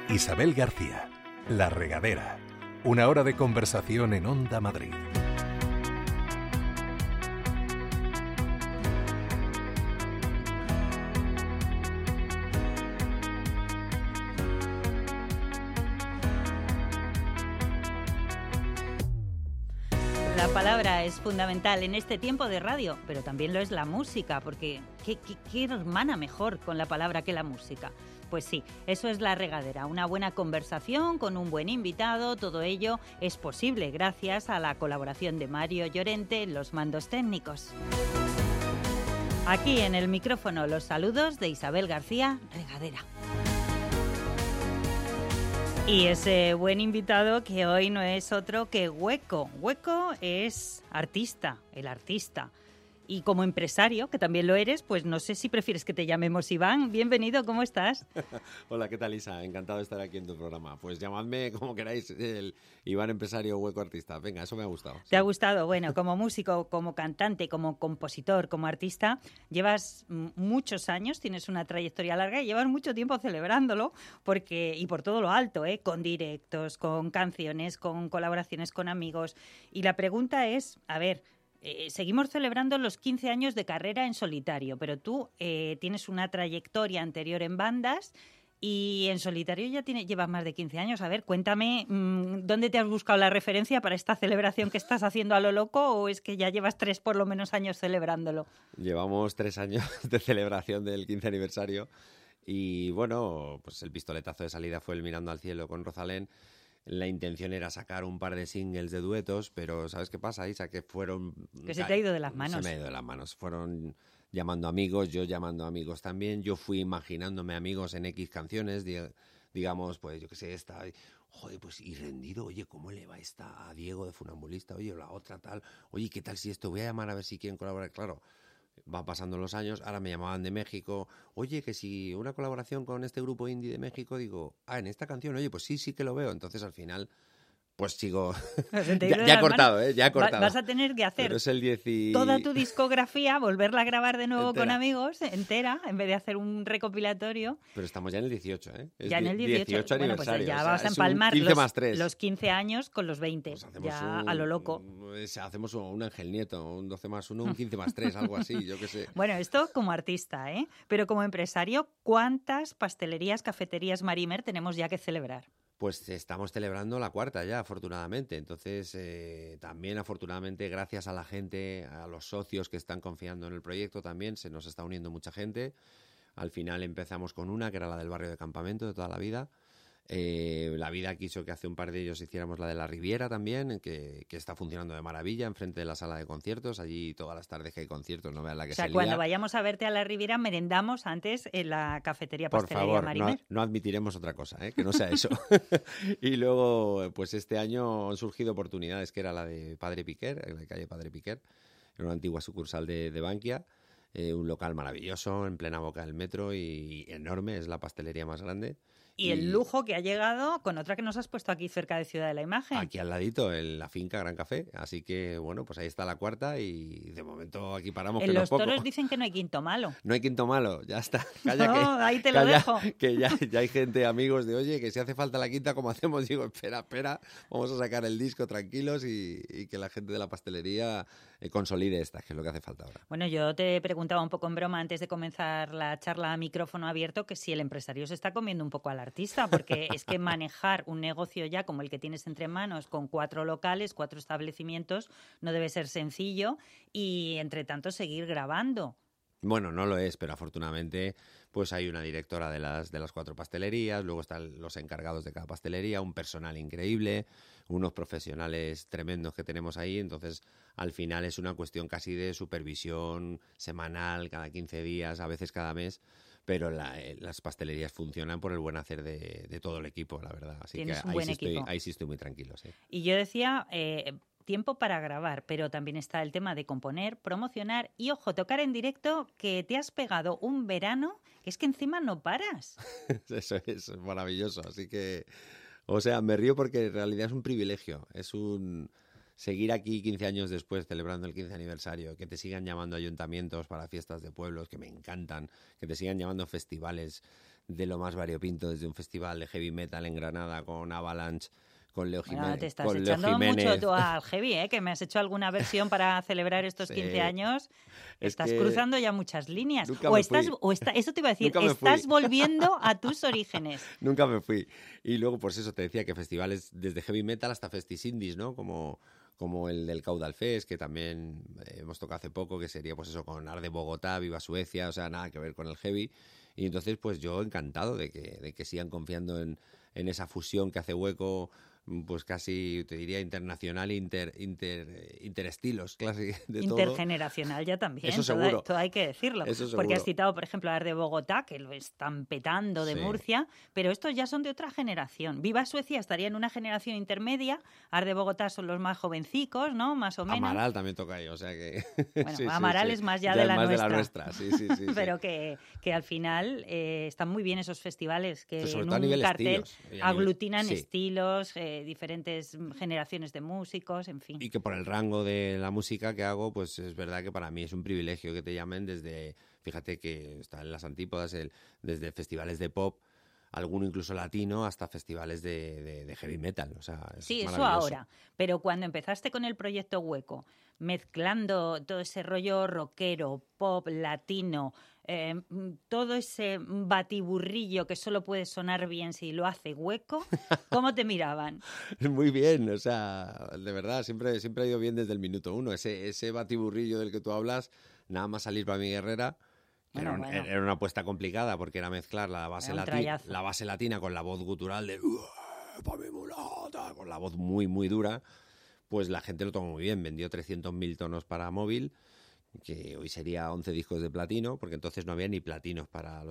Isabel García, La Regadera. Una hora de conversación en Onda Madrid. La palabra es fundamental en este tiempo de radio, pero también lo es la música, porque ¿qué hermana mejor con la palabra que la música? Pues sí, eso es La Regadera, una buena conversación con un buen invitado. Todo ello es posible gracias a la colaboración de Mario Llorente en los mandos técnicos. Aquí en el micrófono los saludos de Isabel García, Regadera. Y ese buen invitado que hoy no es otro que Hueco. Hueco es artista, el artista. Y como empresario, que también lo eres, pues no sé si prefieres que te llamemos Iván. Bienvenido, ¿cómo estás? Hola, ¿qué tal, Isa? Encantado de estar aquí en tu programa. Pues llamadme como queráis, el Iván empresario Hueco artista. Venga, eso me ha gustado. ¿Te ha gustado? Bueno, como músico, como cantante, como compositor, como artista, llevas muchos años, tienes una trayectoria larga y llevas mucho tiempo celebrándolo, y por todo lo alto, con directos, con canciones, con colaboraciones con amigos. Y la pregunta es, a ver, seguimos celebrando los 15 años de carrera en solitario, pero tú tienes una trayectoria anterior en bandas y en solitario ya llevas más de 15 años. A ver, cuéntame, ¿dónde te has buscado la referencia para esta celebración que estás haciendo a lo loco, o es que ya llevas 3 por lo menos años celebrándolo? Llevamos 3 años de celebración del 15 aniversario y bueno, pues el pistoletazo de salida fue el Mirando al cielo con Rosalén. La intención era sacar un par de singles de duetos, pero ¿sabes qué pasa, Isa? Que fueron... Que se te ha ido de las manos. Se me ha ido de las manos. Fueron llamando amigos, yo llamando amigos también. Yo fui imaginándome amigos en X canciones, digamos, pues yo qué sé, esta... Joder, pues y rendido, oye, ¿cómo le va esta a Diego de Funambulista? Oye, la otra tal. Oye, ¿qué tal si esto? Voy a llamar a ver si quieren colaborar. Claro, van pasando los años, ahora me llamaban de México, oye, que si una colaboración con este grupo indie de México, digo, en esta canción, oye, pues sí que lo veo. Entonces al final, pues sigo, ya he cortado, ya he cortado. Vas a tener que hacer toda tu discografía, volverla a grabar de nuevo entera. Con amigos, entera, en vez de hacer un recopilatorio. Pero estamos ya en el 18, ¿eh? Ya en el 18 bueno, pues ya vas a empalmar 15 más 3. Los 15 años con los 20, pues ya a lo loco. Hacemos un Ángel Nieto, un 12 más 1, un 15 más 3, algo así, yo qué sé. Bueno, esto como artista, pero como empresario, ¿cuántas pastelerías, cafeterías Marimer tenemos ya que celebrar? Pues estamos celebrando la 4ª ya, afortunadamente. Entonces, también afortunadamente, gracias a la gente, a los socios que están confiando en el proyecto también, se nos está uniendo mucha gente. Al final empezamos con una, que era la del barrio de Campamento de toda la vida. La vida quiso que hace un par de ellos hiciéramos la de la Riviera también, que está funcionando de maravilla enfrente de la sala de conciertos. Allí todas las tardes que hay conciertos, no vean la que se lía. O sea, cuando vayamos a verte a la Riviera, merendamos antes en la cafetería Pastelería Marimer. Por favor, no admitiremos otra cosa, que no sea eso. Y luego, pues este año han surgido oportunidades, que era la de Padre Piquer, en la calle Padre Piquer, en una antigua sucursal de Bankia. Un local maravilloso, en plena boca del metro y enorme, es la pastelería más grande. Y el lujo que ha llegado con otra que nos has puesto aquí cerca de Ciudad de la Imagen. Aquí al ladito, en la finca Gran Café. Así que, bueno, pues ahí está la 4ª y de momento aquí paramos. En los toros dicen que no hay quinto malo. No hay quinto malo, ya está. Calla, no, ahí te lo dejo. Que ya hay gente, amigos, de oye, que si hace falta la quinta, ¿cómo hacemos? Digo, espera, vamos a sacar el disco tranquilos y que la gente de la pastelería consolide esta, que es lo que hace falta ahora. Bueno, yo te preguntaba un poco en broma antes de comenzar la charla a micrófono abierto que si el empresario se está comiendo un poco al artista, porque es que manejar un negocio ya como el que tienes entre manos, con 4 locales, 4 establecimientos, no debe ser sencillo y, entre tanto, seguir grabando. Bueno, no lo es, pero afortunadamente pues hay una directora de las 4 pastelerías, luego están los encargados de cada pastelería, un personal increíble, unos profesionales tremendos que tenemos ahí. Entonces al final es una cuestión casi de supervisión semanal, cada 15 días, a veces cada mes, pero las pastelerías funcionan por el buen hacer de todo el equipo, la verdad. Así Tienes que un buen equipo. Ahí sí estoy muy tranquilo. Sí. Y yo decía... tiempo para grabar, pero también está el tema de componer, promocionar y, ojo, tocar en directo, que te has pegado un verano, que es que encima no paras. Eso es maravilloso, así que, o sea, me río porque en realidad es un privilegio, seguir aquí 15 años después celebrando el 15 aniversario, que te sigan llamando ayuntamientos para fiestas de pueblos, que me encantan, que te sigan llamando festivales de lo más variopinto, desde un festival de heavy metal en Granada con Avalanche, con Leo Bueno, te estás con Leo echando Jiménez. mucho tú al heavy, que me has hecho alguna versión para celebrar estos Sí. 15 años. Es Estás que cruzando ya muchas líneas. nunca O me estás, fui. eso te iba a decir, Nunca me estás fui. volviendo a tus orígenes. Nunca me fui. Y luego, pues eso, te decía que festivales desde heavy metal hasta festis indies, ¿no? Como el del Caudal Fest, que también hemos tocado hace poco, que sería pues eso, con Arde Bogotá, Viva Suecia, o sea, nada que ver con el heavy. Y entonces, pues yo encantado de que sigan confiando en esa fusión que hace Hueco, pues casi, te diría, internacional, interestilos, casi de todo. Intergeneracional ya también, Eso seguro. todo hay que decirlo. Eso Porque seguro. has citado, por ejemplo, a Arde Bogotá, que lo están petando de Sí. Murcia, pero estos ya son de otra generación. Viva Suecia estaría en una generación intermedia, Arde Bogotá son los más jovencicos, ¿no? Más o menos. Amaral también toca ahí, o sea que... Bueno, sí, Amaral sí. es más ya de la es más nuestra. de la nuestra, sí. Pero que al final están muy bien esos festivales que Pero sobre en todo a un nivel cartel estilos, y a nivel- aglutinan sí. estilos, diferentes generaciones de músicos, en fin. Y que por el rango de la música que hago, pues es verdad que para mí es un privilegio que te llamen desde, fíjate que está en las antípodas, desde festivales de pop, alguno incluso latino, hasta festivales de heavy metal. O sea, es Sí, eso maravilloso. ahora. Pero cuando empezaste con el proyecto Hueco, mezclando todo ese rollo rockero, pop, latino, todo ese batiburrillo que solo puede sonar bien si lo hace Hueco, ¿cómo te miraban? Muy bien, o sea, de verdad, siempre ha ido bien desde el minuto uno. Ese batiburrillo del que tú hablas, nada más salir para mi Guerrera, que Bueno. era una apuesta complicada porque era mezclar la base, Era un trayazo. la base latina con la voz gutural de "Pa' mi mulata", con la voz muy, muy dura. Pues la gente lo tomó muy bien, vendió 300.000 tonos para móvil, que hoy sería 11 discos de platino, porque entonces no había ni platinos para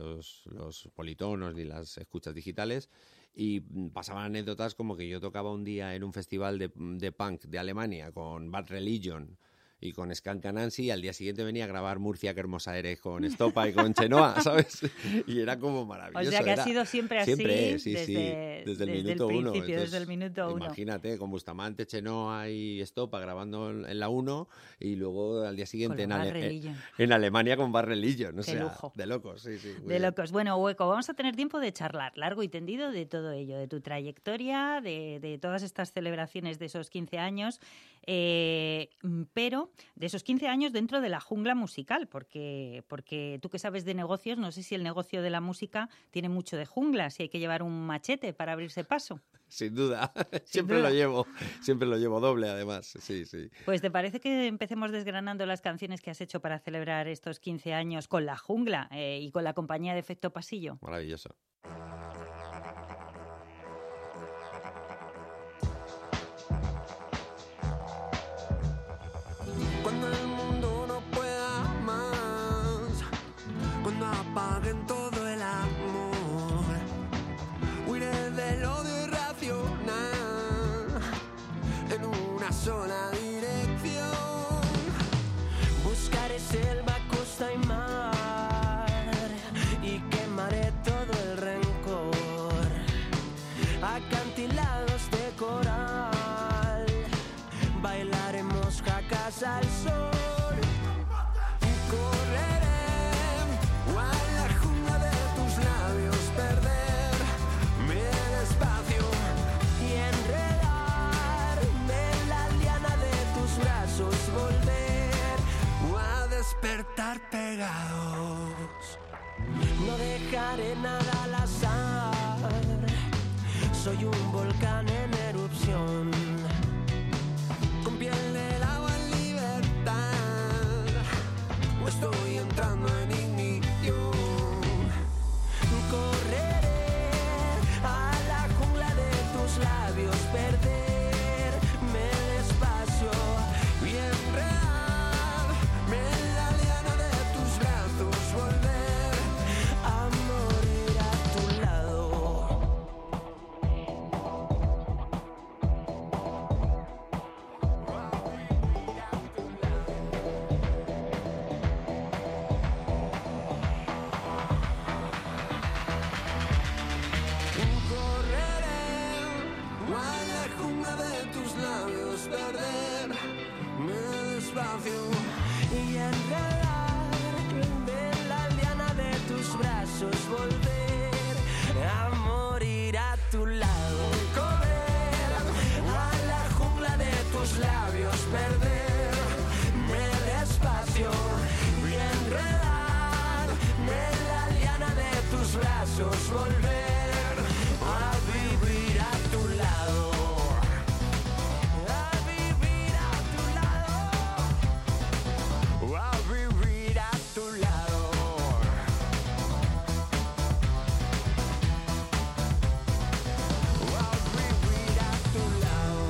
los politonos ni las escuchas digitales, y pasaban anécdotas como que yo tocaba un día en un festival de punk de Alemania con Bad Religion y con Skank Anansi, y al día siguiente venía a grabar Murcia, que hermosa eres, con Estopa y con Chenoa, ¿sabes? Y era como maravilloso. O sea que ha sido siempre así sí, desde el principio, minuto uno. Entonces, desde el minuto uno. imagínate, con Bustamante, Chenoa y Estopa grabando en la 1 y luego al día siguiente Con los Bad Religion. en Alemania con Bad Religion. O Qué sea, lujo. de locos, sí. muy De bien. locos. Bueno, Hueco, vamos a tener tiempo de charlar largo y tendido de todo ello, de tu trayectoria, de todas estas celebraciones de esos 15 años, pero de esos 15 años dentro de la jungla musical, porque tú que sabes de negocios, no sé si el negocio de la música tiene mucho de jungla, si hay que llevar un machete para abrirse paso. Sin duda, Sin duda. siempre lo llevo doble además, sí. Pues ¿te parece que empecemos desgranando las canciones que has hecho para celebrar estos 15 años con la jungla y con la compañía de Efecto Pasillo? Maravilloso. Cuando el mundo no pueda más, cuando apaguen todo el amor, huiré del odio irracional en una sola dirección. Buscaré selva, costa y mar y quemaré todo el rencor. Acantilados de coral, bailaremos jacas al sol. Correré a la jungla de tus labios, perderme despacio y enredarme en la liana de tus brazos, volver a despertar pegados. No dejaré nada al azar, soy un volcán en erupción, con piel de lava en libertad, o estoy entrando en ignición. Correré a la jungla de tus labios, perderme despacio y enredarme en la liana de tus brazos, volver a morir a tu lado. Correré a la jungla de tus labios, perderme despacio y enredarme en la liana de tus brazos, volver besos volver a vivir a tu lado. A vivir a tu lado. A vivir a tu lado. A vivir a tu lado.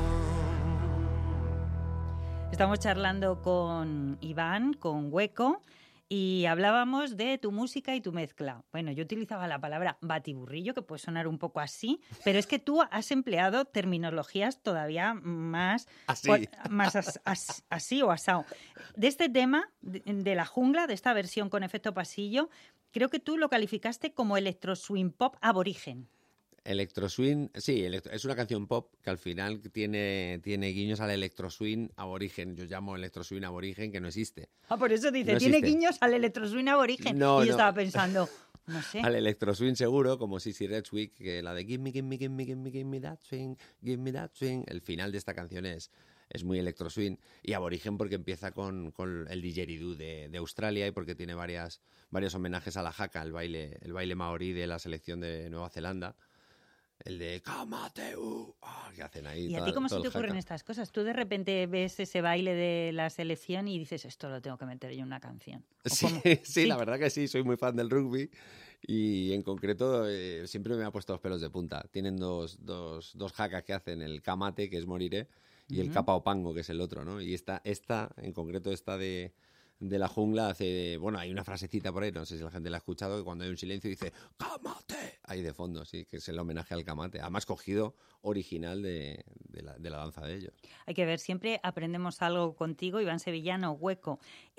Estamos charlando con Iván, con Hueco, y hablábamos de tu música y tu mezcla. Bueno, yo utilizaba la palabra batiburrillo, que puede sonar un poco así, pero es que tú has empleado terminologías todavía más Así. así o asao. De este tema, de la jungla, de esta versión con efecto pasillo, creo que tú lo calificaste como electro swing pop aborigen. Electro swing, sí, es una canción pop que al final tiene guiños al electro swing aborigen. Yo llamo electro swing aborigen, que no existe. Ah, por eso dice, No tiene existe. guiños al electro swing aborigen. No, y yo no. estaba pensando, no sé. Al electro swing seguro, como Sissy Redwick, que la de give me, give me, give me, give me, give me that swing, give me that swing. El final de esta canción es muy electro swing. Y aborigen porque empieza con el didgeridoo de Australia y porque tiene varios homenajes a la haka, el baile maorí de la selección de Nueva Zelanda. El de Kamateu, que hacen ahí. ¿Y a ti cómo se te ocurren estas cosas? Tú de repente ves ese baile de la selección y dices, esto lo tengo que meter yo en una canción. ¿O Sí, cómo? sí, la verdad que sí, soy muy fan del rugby y en concreto siempre me ha puesto los pelos de punta. Tienen dos hakas que hacen, el kamate, que es moriré, y el kapaopango, que es el otro, ¿no? Y esta en concreto, esta de la jungla hace, bueno, hay una frasecita por ahí, no sé si la gente la ha escuchado, que cuando hay un silencio dice ¡Kamate! Ahí de fondo, sí, que es el homenaje al kamate. Además cogido original de la danza de ellos. Hay que ver, siempre aprendemos algo contigo, Iván Sevillano, Hueco.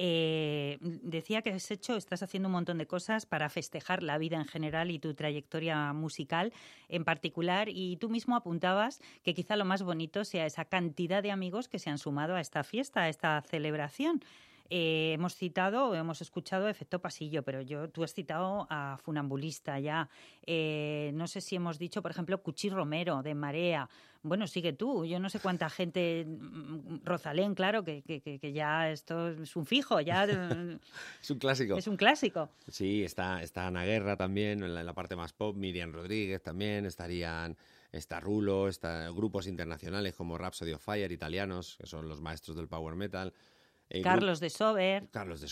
Decía que estás haciendo un montón de cosas para festejar la vida en general y tu trayectoria musical en particular, y tú mismo apuntabas que quizá lo más bonito sea esa cantidad de amigos que se han sumado a esta fiesta, a esta celebración. Hemos escuchado Efecto Pasillo, pero tú has citado a Funambulista ya. No sé si hemos dicho, por ejemplo, Cuchi Romero, de Marea. Bueno, sigue tú. Yo no sé cuánta gente. Rosalén, claro, que ya esto es un fijo. Ya Es un clásico. es un clásico. Sí, está Ana Guerra también, en la parte más pop, Miriam Rodríguez también, está Rulo, grupos internacionales como Rhapsody of Fire, italianos, que son los maestros del power metal. Carlos de Sober,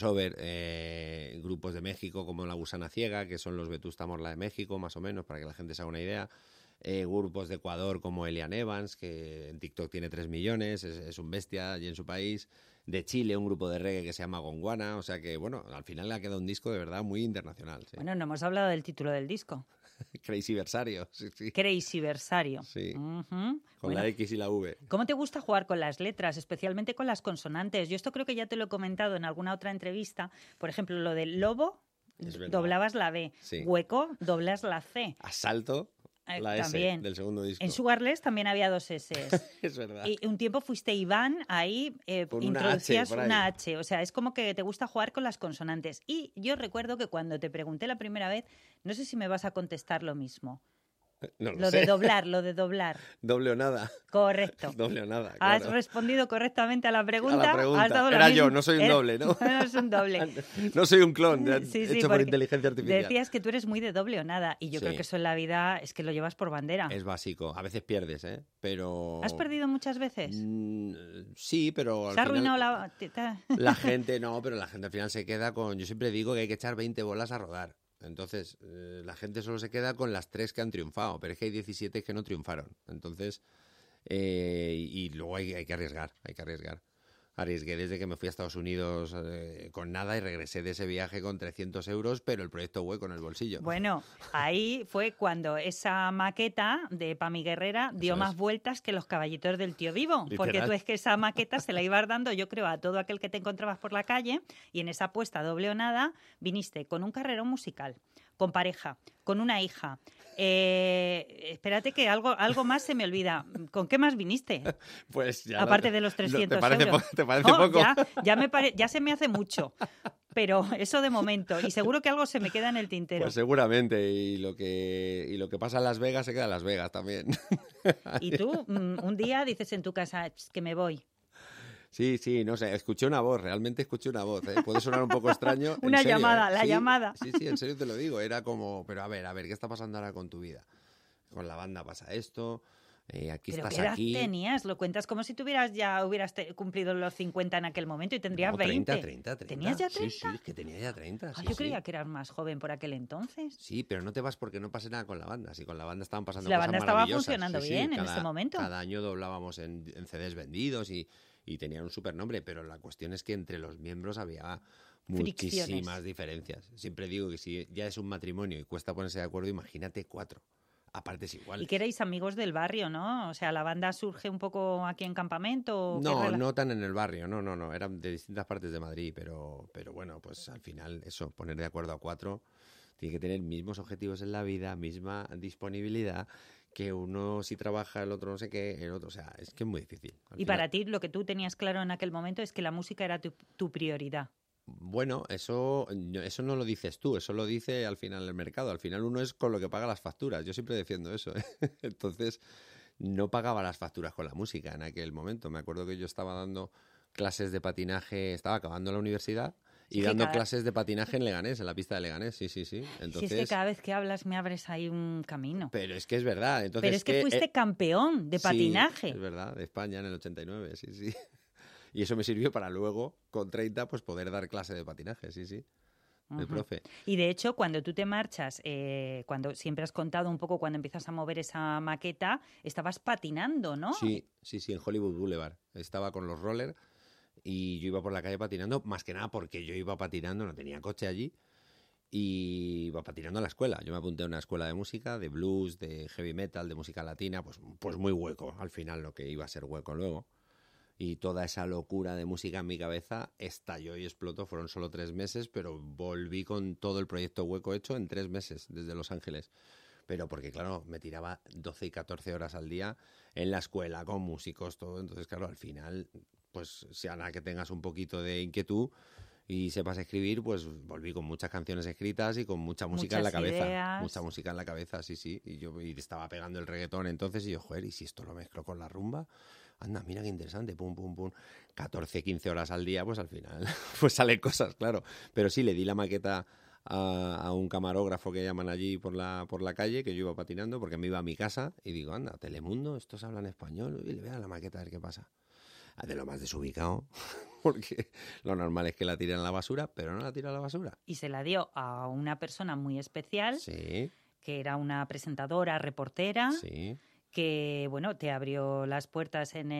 Grupos de México como La Gusana Ciega, que son los Vetusta Morla de México, más o menos, para que la gente se haga una idea. Grupos de Ecuador como Elian Evans, que en TikTok tiene 3 millones, es un bestia allí en su país. De Chile, un grupo de reggae que se llama Gonguana, o sea que, bueno, al final le ha quedado un disco de verdad muy internacional. Sí. Bueno, no hemos hablado del título del disco. Crazy Versario, sí. Crazy Versario. Sí, Uh-huh. con la X y la V. ¿Cómo te gusta jugar con las letras, especialmente con las consonantes? Yo esto creo que ya te lo he comentado en alguna otra entrevista. Por ejemplo, lo del lobo, doblabas la B. Sí. Hueco, doblas la C. Asalto, la S también. del segundo disco. En Sugarless también había 2 S. Es verdad. Y un tiempo fuiste Iván, ahí Con una introducías H por ahí. una H. O sea, es como que te gusta jugar con las consonantes. Y yo recuerdo que cuando te pregunté la primera vez, no sé si me vas a contestar lo mismo. No Lo sé. de doblar. Doble o nada. Correcto. Doble o nada, Has claro. respondido correctamente a la pregunta. A la pregunta. Has dado la Era misma- yo, no soy un doble, ¿no? No es un doble. No soy un clon Sí, hecho por porque inteligencia artificial. Decías que tú eres muy de doble o nada. Y yo Sí. creo que eso en la vida es que lo llevas por bandera. Es básico. A veces pierdes, ¿eh? Pero... ¿Has perdido muchas veces? Sí, pero al ¿Se ha final... arruinado la...? La gente no, pero la gente al final se queda con... Yo siempre digo que hay que echar 20 bolas a rodar. Entonces, la gente solo se queda con las 3 que han triunfado, pero es que hay 17 que no triunfaron. Entonces, y luego hay que arriesgar, Arriesgué desde que me fui a Estados Unidos con nada y regresé de ese viaje con 300 euros, pero el proyecto Hueco en el bolsillo. Bueno, ahí fue cuando esa maqueta de Pami Guerrera dio Eso más es. vueltas que los caballitos del tío Vivo. Porque Literal. tú es que esa maqueta se la ibas dando, yo creo, a todo aquel que te encontrabas por la calle, y en esa apuesta doble o nada viniste con un carrerón musical, con pareja, con una hija. Espérate que algo más se me olvida. ¿Con qué más viniste? Pues ya Aparte de los 300 ¿Te parece, euros. ¿te parece No, poco? ya se me hace mucho. Pero eso de momento. Y seguro que algo se me queda en el tintero. Pues seguramente, y lo que pasa en Las Vegas se queda en Las Vegas también. Y tú un día dices en tu casa, que me voy. Sí, no sé, escuché una voz, realmente escuché una voz, ¿eh? Puede sonar un poco extraño. Una en serio, llamada, ¿eh? la Sí, llamada. Sí, en serio te lo digo, era como, pero a ver, ¿qué está pasando ahora con tu vida? Con la banda pasa esto, aquí ¿Pero estás qué edad aquí. tenías? Lo cuentas como si hubieras cumplido los 50 en aquel momento y tendrías No, 20. 30. ¿Tenías ya 30? Sí, es que tenía ya 30, sí, Yo sí. creía que eras más joven por aquel entonces. Sí, pero no te vas porque no pase nada con la banda. Si con la banda estaban pasando La cosas banda estaba maravillosas. funcionando bien en ese momento. Cada año doblábamos en CDs vendidos y tenían un super nombre, pero la cuestión es que entre los miembros había muchísimas Fricciones. diferencias. Siempre digo que si ya es un matrimonio y cuesta ponerse de acuerdo, imagínate 4 a partes iguales. Y que erais amigos del barrio, ¿no? O sea, ¿la banda surge un poco aquí en campamento? ¿O No tan en el barrio, no. Eran de distintas partes de Madrid, pero bueno, pues al final eso, poner de acuerdo a 4, tiene que tener mismos objetivos en la vida, misma disponibilidad, que uno si trabaja, el otro no sé qué, el otro, o sea, es que es muy difícil. Y para ti lo que tú tenías claro en aquel momento es que la música era tu prioridad. Bueno, eso no lo dices tú, eso lo dice al final el mercado. Al final uno es con lo que paga las facturas. Yo siempre defiendo eso, ¿eh? Entonces, no pagaba las facturas con la música en aquel momento. Me acuerdo que yo estaba dando clases de patinaje, estaba acabando la universidad y dando clases de patinaje en Leganés, en la pista de Leganés, sí. Entonces, Si es que cada vez que hablas me abres ahí un camino. Pero es que es verdad. Entonces, Pero es que fuiste campeón de patinaje. Sí, es verdad, de España en el 89, sí. Y eso me sirvió para luego, con 30, pues poder dar clase de patinaje, sí. De profe. Y de hecho, cuando tú te marchas, cuando siempre has contado un poco cuando empiezas a mover esa maqueta, estabas patinando, ¿no? Sí, en Hollywood Boulevard. Estaba con los rollers y yo iba por la calle patinando, más que nada porque yo iba patinando, no tenía coche allí, y iba patinando a la escuela. Yo me apunté a una escuela de música, de blues, de heavy metal, de música latina, pues muy hueco, al final lo que iba a ser hueco luego. Y toda esa locura de música en mi cabeza estalló y explotó. Fueron solo 3 meses, pero volví con todo el proyecto hueco hecho en 3 meses desde Los Ángeles. Pero porque, claro, me tiraba 12 y 14 horas al día en la escuela, con músicos, todo. Entonces, claro, al final, pues si a nada que tengas un poquito de inquietud y sepas escribir, pues volví con muchas canciones escritas y con mucha música en la cabeza. Ideas. Mucha música en la cabeza, sí. Y yo estaba pegando el reggaetón entonces y yo, joder, ¿y si esto lo mezclo con la rumba? Anda, mira qué interesante, pum. 14, 15 horas al día, pues al final pues salen cosas, claro. Pero sí, le di la maqueta a un camarógrafo que llaman allí por la calle, que yo iba patinando, porque me iba a mi casa y digo, anda, Telemundo, estos hablan español, y le voy a la maqueta a ver qué pasa. De lo más desubicado, porque lo normal es que la tiren a la basura, pero no la tira a la basura. Y se la dio a una persona muy especial, Sí. que era una presentadora, reportera, Sí. que, bueno, te abrió las puertas en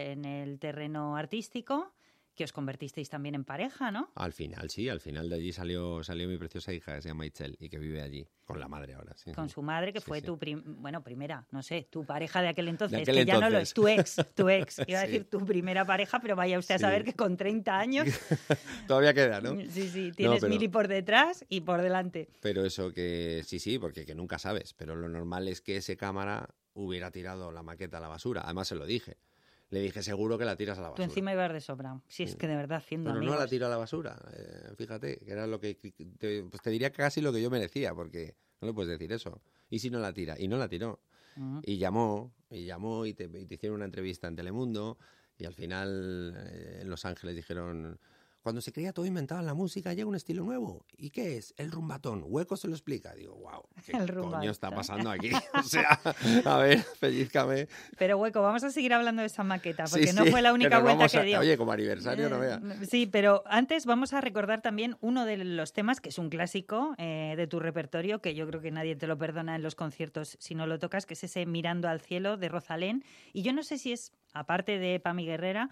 el terreno artístico, que os convertisteis también en pareja, ¿no? Al final de allí salió mi preciosa hija, que se llama Itzel, y que vive allí, con la madre ahora. Sí, Con su madre, que fue tu primera, no sé, tu pareja de aquel entonces, De aquel que ya no lo es, entonces. tu ex. Iba a decir tu primera pareja, pero vaya usted a saber que con 30 años... Todavía queda, ¿no? Sí, tienes mili por detrás y por delante. Pero eso que sí, porque que nunca sabes, pero lo normal es que ese cámara hubiera tirado la maqueta a la basura. Además se lo dije. Le dije, seguro que la tiras a la Tú basura. encima ibas de sobra. Si es que de verdad, haciendo Pero amigos. no la tiro a la basura. Fíjate, que era lo que... Pues te diría casi lo que yo merecía, porque no le puedes decir eso. ¿Y si no la tira? Y no la tiró. Y llamó y te hicieron una entrevista en Telemundo, y al final en Los Ángeles dijeron... Cuando se creía todo inventado en la música, llega un estilo nuevo. ¿Y qué es? El rumbatón. Hueco se lo explica. Digo, wow, ¿qué coño está pasando aquí? O sea, a ver, pellízcame. Pero Hueco, vamos a seguir hablando de esa maqueta, porque no fue la única vuelta que dio. Oye, como aniversario, no vea. Sí, pero antes vamos a recordar también uno de los temas, que es un clásico de tu repertorio, que yo creo que nadie te lo perdona en los conciertos si no lo tocas, que es ese Mirando al cielo de Rosalén. Y yo no sé si es, aparte de Pami Guerrera,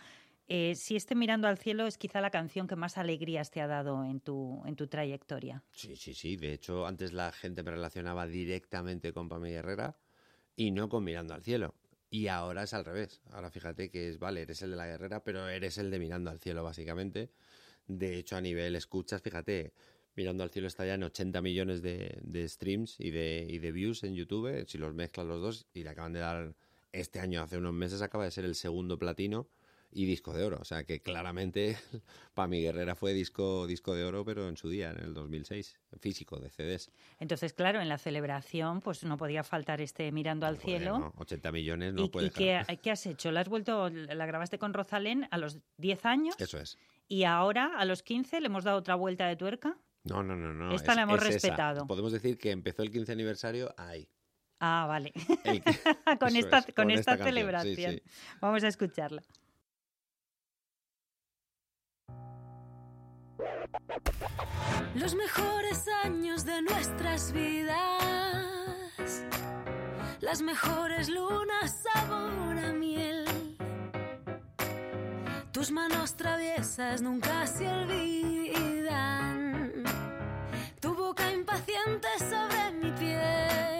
si este Mirando al cielo es quizá la canción que más alegrías te ha dado en tu trayectoria. Sí. De hecho, antes la gente me relacionaba directamente con Pami Guerrera y no con Mirando al cielo. Y ahora es al revés. Ahora fíjate que vale, eres el de la Guerrera, pero eres el de Mirando al cielo, básicamente. De hecho, a nivel escuchas, fíjate, Mirando al cielo está ya en 80 millones de streams y de views en YouTube, si los mezclas los dos, y le acaban de dar, este año, hace unos meses, acaba de ser el segundo platino. y disco de oro. O sea que claramente Pami Guerrera fue disco de oro, pero en su día, en el 2006, físico, de CDs. Entonces, claro, en la celebración pues no podía faltar Mirando al cielo. No, 80 millones no puede dejar. ¿Y qué has hecho? ¿La grabaste con Rosalén a los 10 años? Eso es. ¿Y ahora, a los 15, le hemos dado otra vuelta de tuerca? No. Esta la hemos respetado. Esa. Podemos decir que empezó el 15 aniversario ahí. Ah, vale. con esta celebración. Sí. Vamos a escucharla. Los mejores años de nuestras vidas, las mejores lunas sabor a miel. Tus manos traviesas nunca se olvidan, tu boca impaciente sobre mi piel.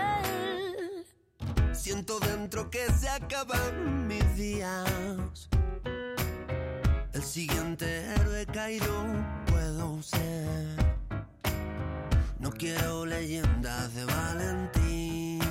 Siento dentro que se acaban mis días. El siguiente héroe caído puedo ser. No quiero leyendas de valentías,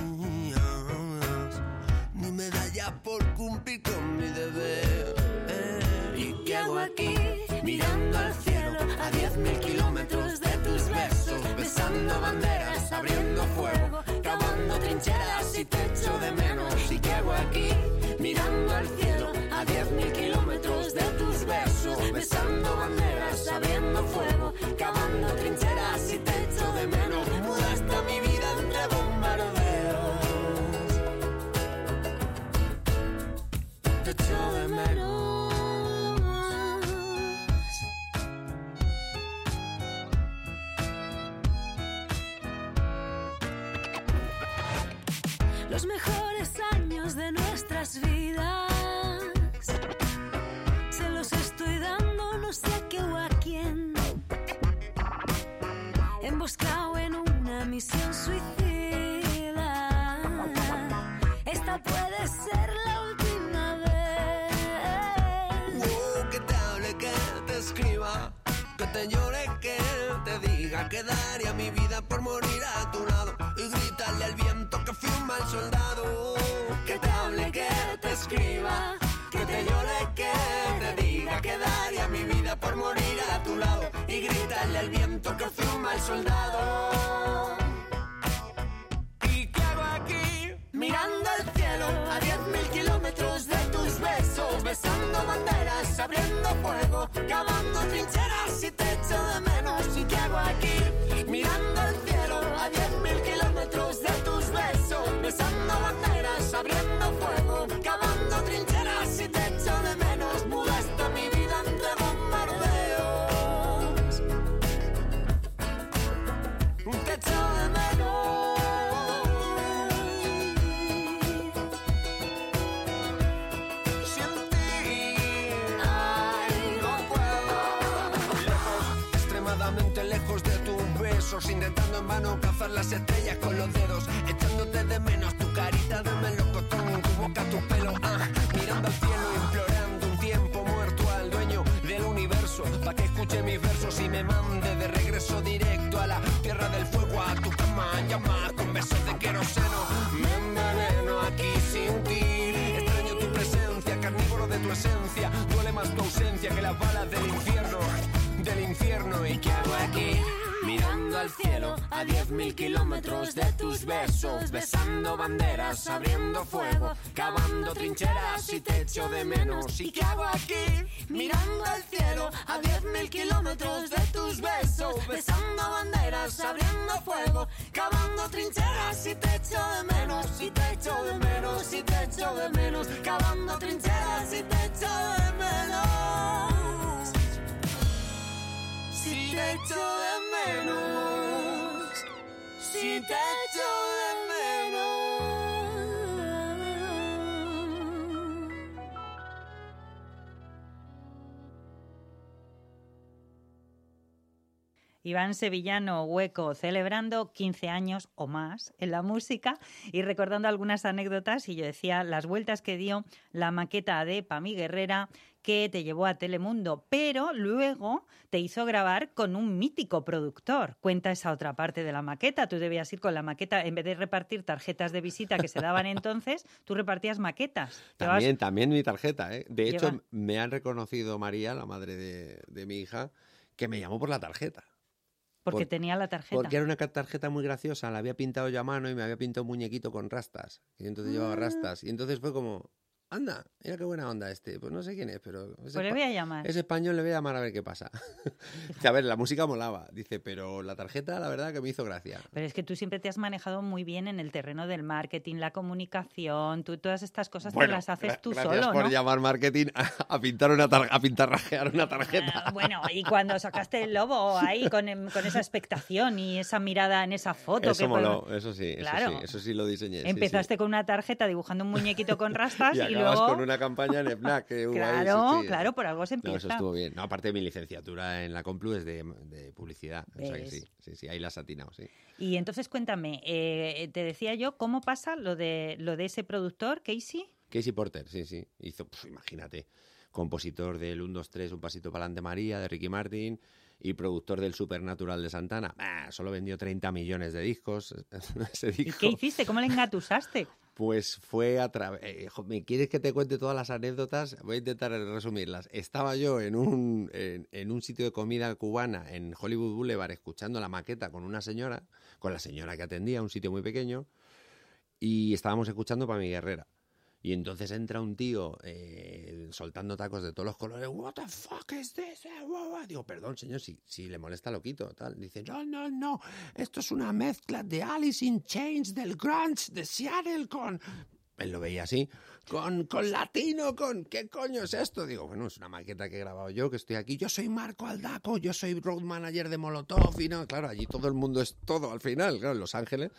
ni medalla por cumplir con mi deber. ¿Y qué hago aquí? Mirando al cielo a 10.000 kilómetros de tus besos, besando banderas, abriendo fuego, cavando trincheras y te echo de menos. ¿Y qué hago aquí? Mirando al cielo a 10.000 kilómetros de tus besos, besando banderas, abriendo fuego, cavando trincheras y te echo de menos. Mudaste mi vida entre bombardeos, te echo de menos. Los mejores años de nuestras vidas se los estoy dando no sé a qué o a quién, emboscado en una misión suicida. Esta puede ser la última vez. Que te hable, que te escriba, que te llore, que te diga que daría mi vida por morir a tu lado y gritarle al viento que fui un mal soldado. Que te hable, que te escriba, que te llore, que te diga que daría mi vida por morir a tu lado y gritarle al viento que fui un mal soldado. ¿Y qué hago aquí? Mirando al cielo a 10.000 kilómetros de tus besos, besando banderas, abriendo fuego, cavando trincheras y te echo de menos. ¿Y qué hago aquí? Mirando al cielo a 10.000 kilómetros de tus besos, besando banderas, abriendo fuego, cavando trincheras y te echo de menos. Mudaste mi vida entre bombardeos, te echo de menos. Sin ti, ay, no puedo. Lejos, extremadamente lejos de tus besos, intentando en vano cazar las estrellas con los dedos, echándote de menos tu carita de melocotón, tu boca, tu pelo, mirando al cielo, implorando un tiempo muerto al dueño del universo, pa' que escuche mis versos y me mande de regreso directo a la tierra del fuego, a tu cama, llama con besos de queroseno. Me enveneno aquí sin ti, extraño tu presencia, carnívoro de tu esencia, duele más tu ausencia que las balas del infierno. ¿Y qué hago aquí? Mirando al cielo a 10.000 kilómetros de tus besos, besando banderas, abriendo fuego, cavando trincheras y te echo de menos. ¿Y qué hago aquí? Mirando al cielo a 10.000 kilómetros de tus besos, besando banderas, abriendo fuego, cavando trincheras y te echo de menos. Y te echo de menos, y te echo de menos, cavando trincheras y te echo de menos. Si te echo de menos, si te echo de menos. Iván Sevillano Hueco, celebrando 15 años o más en la música y recordando algunas anécdotas. Y yo decía las vueltas que dio la maqueta de Pami Guerrera, que te llevó a Telemundo, pero luego te hizo grabar con un mítico productor. Cuenta esa otra parte de la maqueta. Tú debías ir con la maqueta, en vez de repartir tarjetas de visita que se daban entonces, tú repartías maquetas. También mi tarjeta, ¿eh? De hecho, me han reconocido María, la madre de mi hija, que me llamó por la tarjeta. Porque tenía la tarjeta. Porque era una tarjeta muy graciosa, la había pintado yo a mano y me había pintado un muñequito con rastas. Y entonces llevaba rastas. Y entonces fue como, anda, mira qué buena onda este. Pues no sé quién es, pero... Pues le voy a llamar. Es español, le voy a llamar a ver qué pasa. A ver, la música molaba. Dice, pero la tarjeta, la verdad, que me hizo gracia. Pero es que tú siempre te has manejado muy bien en el terreno del marketing, la comunicación, tú todas estas cosas te las haces tú solo, ¿no? Gracias por llamar marketing a pintarrajear una tarjeta. Bueno, y cuando sacaste el lobo ahí con esa expectación y esa mirada en esa foto. Eso moló, eso sí, claro. Eso sí lo diseñé. Empezaste con una tarjeta dibujando un muñequito con rastas y luego... con una campaña en FNAC. Claro, por algo se empieza. No, eso estuvo bien. No, aparte de mi licenciatura en la Complu es de publicidad. O sea que sí, ahí la has atinado, sí. Y entonces cuéntame, te decía yo, ¿cómo pasa lo de ese productor, Casey? Casey Porter, sí. Hizo, imagínate, compositor del 1, 2, 3, Un pasito para adelante María, de Ricky Martin, y productor del Supernatural de Santana. Solo vendió 30 millones de discos ese disco. ¿Y qué hiciste? ¿Cómo le engatusaste? Pues fue a través... ¿Me quieres que te cuente todas las anécdotas? Voy a intentar resumirlas. Estaba yo en un sitio de comida cubana en Hollywood Boulevard escuchando la maqueta con la señora que atendía, un sitio muy pequeño, y estábamos escuchando para mi guerrera. Y entonces entra un tío soltando tacos de todos los colores. What the fuck is this? Digo, perdón, señor, si le molesta lo quito, tal. Dice, no, esto es una mezcla de Alice in Chains, del grunge, de Seattle con... Él lo veía así, con latino, ¿qué coño es esto? Digo, bueno, es una maqueta que he grabado yo, que estoy aquí. Yo soy Marco Aldaco, yo soy road manager de Molotov. Y no, claro, allí todo el mundo es todo al final, claro, en Los Ángeles.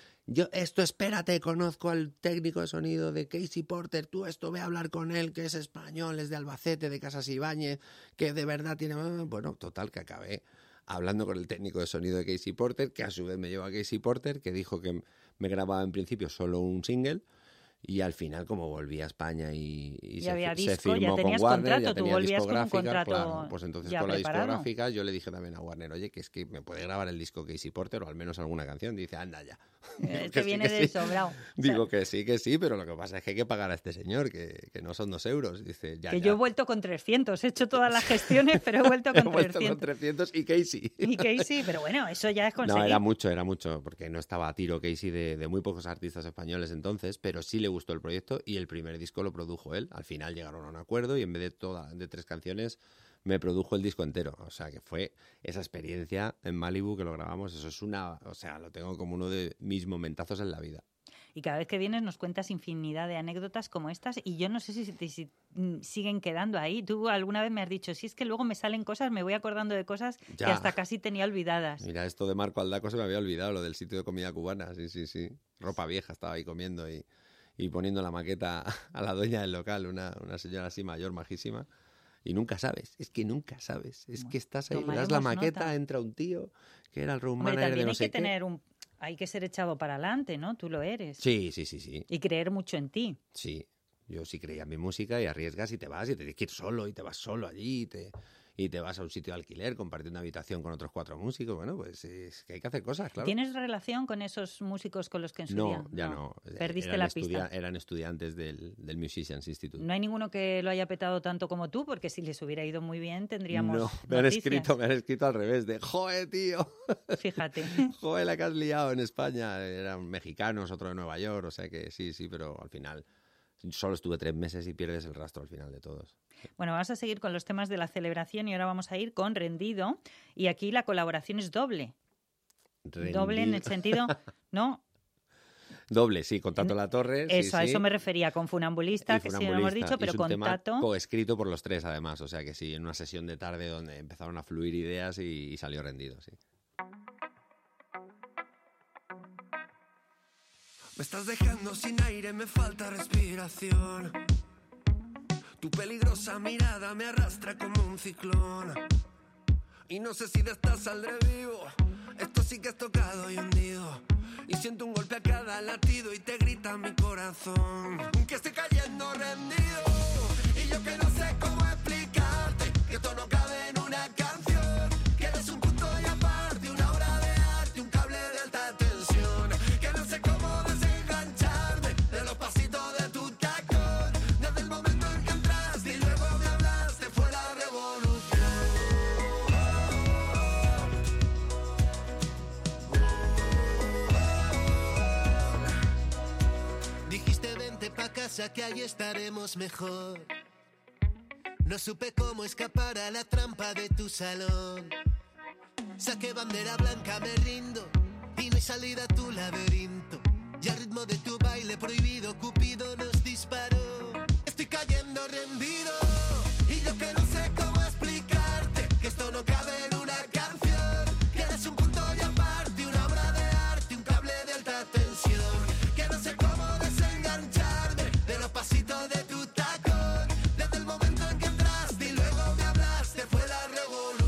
Espérate, conozco al técnico de sonido de Casey Porter, ve a hablar con él, que es español, es de Albacete, de Casas Ibáñez, que de verdad tiene... Bueno, total, que acabé hablando con el técnico de sonido de Casey Porter, que a su vez me llevó a Casey Porter, que dijo que me grababa en principio solo un single, y al final, como volví a España y se firmó con Warner, ya tenía discográfica, claro, pues entonces con la discográfica yo le dije también a Warner, oye, que es que me puede grabar el disco Casey Porter o al menos alguna canción. Dice, anda ya. Que viene de sobrado. Digo que sí, pero lo que pasa es que hay que pagar a este señor, que no son 2 euros. Dice, ya. Yo he vuelto con 300, he hecho todas las gestiones, pero he vuelto con 300 y Casey. Y Casey, pero bueno, eso ya es conseguir. No, era mucho, porque no estaba a tiro Casey de muy pocos artistas españoles entonces, pero sí le gustó el proyecto y el primer disco lo produjo él. Al final llegaron a un acuerdo y en vez de 3 canciones me produjo el disco entero. O sea, que fue esa experiencia en Malibu que lo grabamos. Eso es lo tengo como uno de mis momentazos en la vida. Y cada vez que vienes nos cuentas infinidad de anécdotas como estas y yo no sé si siguen quedando ahí. Tú alguna vez me has dicho, si es que luego me salen cosas, me voy acordando de cosas que hasta casi tenía olvidadas. Mira, esto de Marco Aldaco se me había olvidado, lo del sitio de comida cubana. Sí. Ropa vieja estaba ahí comiendo y poniendo la maqueta a la dueña del local, una señora así mayor, majísima. Y nunca sabes, es que estás ahí, das la maqueta, entra un tío que era el road manager de no sé qué. Hay que ser echado para adelante, ¿no? Tú lo eres. Sí. Y creer mucho en ti. Sí, yo sí creía en mi música y arriesgas y te vas y te tienes que ir solo y te vas solo allí y te vas a un sitio de alquiler, compartir una habitación con otros 4 músicos. Bueno, pues es que hay que hacer cosas, claro. ¿Tienes relación con esos músicos con los que en su día? Ya no. Perdiste la pista. Eran estudiantes del Musicians Institute. No hay ninguno que lo haya petado tanto como tú, porque si les hubiera ido muy bien tendríamos me han escrito al revés, de ¡joe, tío! Fíjate. ¡Joe, la que has liado en España! Eran mexicanos, otro de Nueva York, o sea que sí, pero al final solo estuve 3 meses y pierdes el rastro al final de todos. Bueno, vamos a seguir con los temas de la celebración y ahora vamos a ir con Rendido. Y aquí la colaboración es doble. Rendido. Doble en el sentido, ¿no? Doble, sí, con Tato Latorre. Eso, a eso me refería, con Funambulista, que sí lo hemos dicho, pero con Tato. Tema coescrito por los 3 además, o sea que sí, en una sesión de tarde donde empezaron a fluir ideas y salió Rendido, sí. Me estás dejando sin aire, me falta respiración. Tu peligrosa mirada me arrastra como un ciclón. Y no sé si de esta saldré vivo. Esto sí que es tocado y hundido. Y siento un golpe a cada latido y te grita mi corazón que estoy cayendo rendido. Y yo que no sé cómo es casa que allí estaremos mejor. No supe cómo escapar a la trampa de tu salón. Saqué bandera blanca, me rindo, y no hay salida a tu laberinto. Y al ritmo de tu baile prohibido, Cupido nos disparó. Estoy cayendo rendido, y yo que no sé cómo explicarte que esto no cabe en una canción. Que eres un punto y aparte, una obra de arte, un cable de alta tensión. Que no sé cómo desengancharme de los pasitos de tu tacón. Desde el momento en que entraste y luego me hablaste, fue la revolución.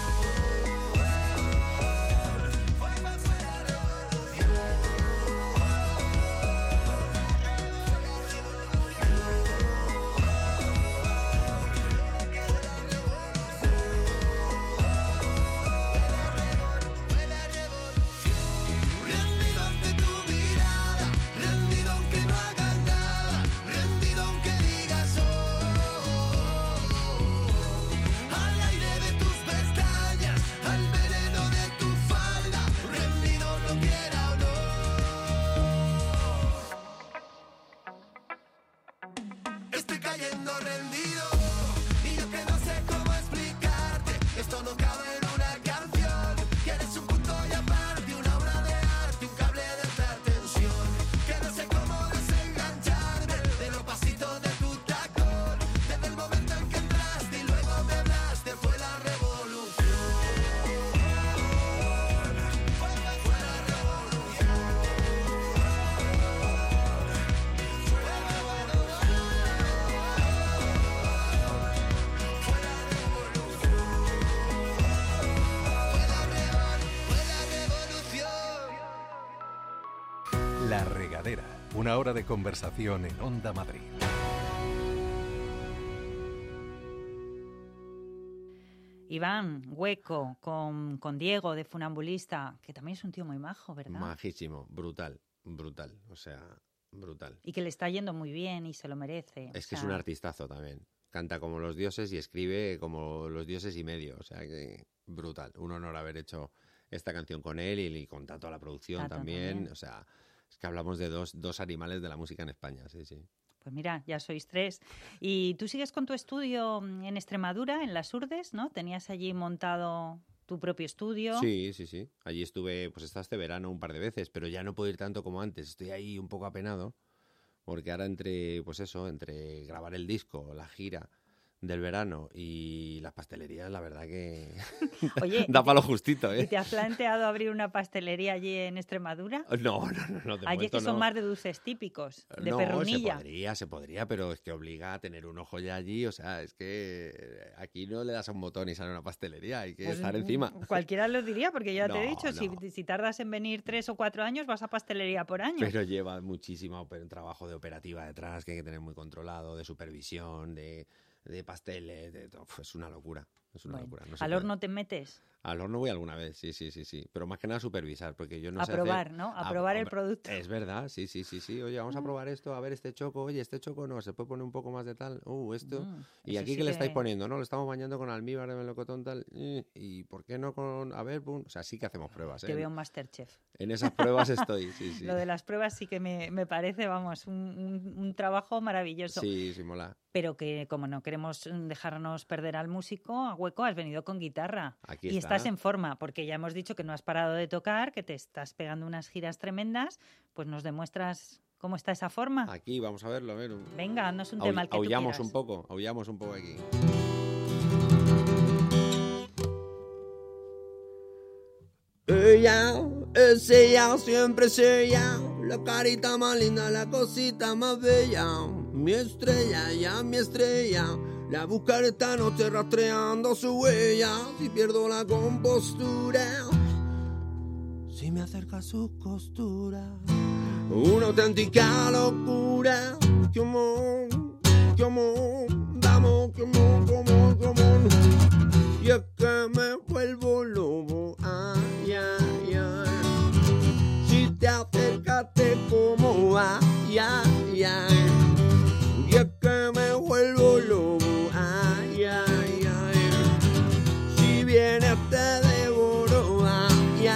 La Regadera, una hora de conversación en Onda Madrid. Iván, Hueco, con Diego de Funambulista, que también es un tío muy majo, ¿verdad? Majísimo, brutal, o sea, brutal. Y que le está yendo muy bien y se lo merece. Es que es un artistazo también. Canta como los dioses y escribe como los dioses y medio, o sea que brutal. Un honor haber hecho esta canción con él y con Tato a la producción también. O sea, es que hablamos de dos animales de la música en España, sí, sí. Pues mira, ya sois tres. Y tú sigues con tu estudio en Extremadura, en Las Urdes, ¿no? Tenías allí montado tu propio estudio. Sí. Allí estuve, pues hasta este verano un par de veces, pero ya no puedo ir tanto como antes. Estoy ahí un poco apenado, porque ahora entre grabar el disco, la gira del verano y las pastelerías, la verdad que Oye, da para lo justito, ¿eh? ¿Y te has planteado abrir una pastelería allí en Extremadura? No. Allí que son más de dulces típicos, de perrunilla. Se podría, pero es que obliga a tener un ojo ya allí, o sea, es que aquí no le das a un botón y sale una pastelería, hay que estar encima. Cualquiera lo diría, porque ya te he dicho, si tardas en venir 3 o 4 años, vas a pastelería por año. Pero lleva muchísimo trabajo de operativa detrás, que hay que tener muy controlado, de supervisión, de pasteles, es una locura. locura. No ¿Al horno te metes? Al horno voy alguna vez, sí. Pero más que nada supervisar, porque yo no sé probar, hacer... ¿no? A probar el producto. Es verdad, sí. Oye, vamos a probar esto, a ver este choco. Oye, este choco no, se puede poner un poco más de tal. Esto. Y aquí, ¿qué le estáis poniendo? No, lo estamos bañando con almíbar de melocotón tal. ¿Y por qué no con...? A ver, pum. O sea, sí que hacemos pruebas, ¿eh? Te veo un Masterchef. En esas pruebas estoy, sí. Lo de las pruebas sí que me parece, vamos, un trabajo maravilloso. Sí, mola. Pero que como no queremos dejarnos perder al músico, a Hueco, has venido con guitarra. Aquí y estás en forma, porque ya hemos dicho que no has parado de tocar, que te estás pegando unas giras tremendas, pues nos demuestras cómo está esa forma. Aquí, vamos a verlo, a ver. Venga, haznos un tema al que tú quieras. Aullamos un poco aquí. Ella, es ella, siempre es ella, la carita más linda, la cosita más bella, mi estrella, ya mi estrella, la buscaré esta noche rastreando su huella, si pierdo la compostura, si me acerca a su costura, una auténtica locura, come on, vamos, come on, y es que me vuelvo lobo, ay, si te acercaste como ay, y es que me vuelvo lobo, ay, si vienes te devoro, ay.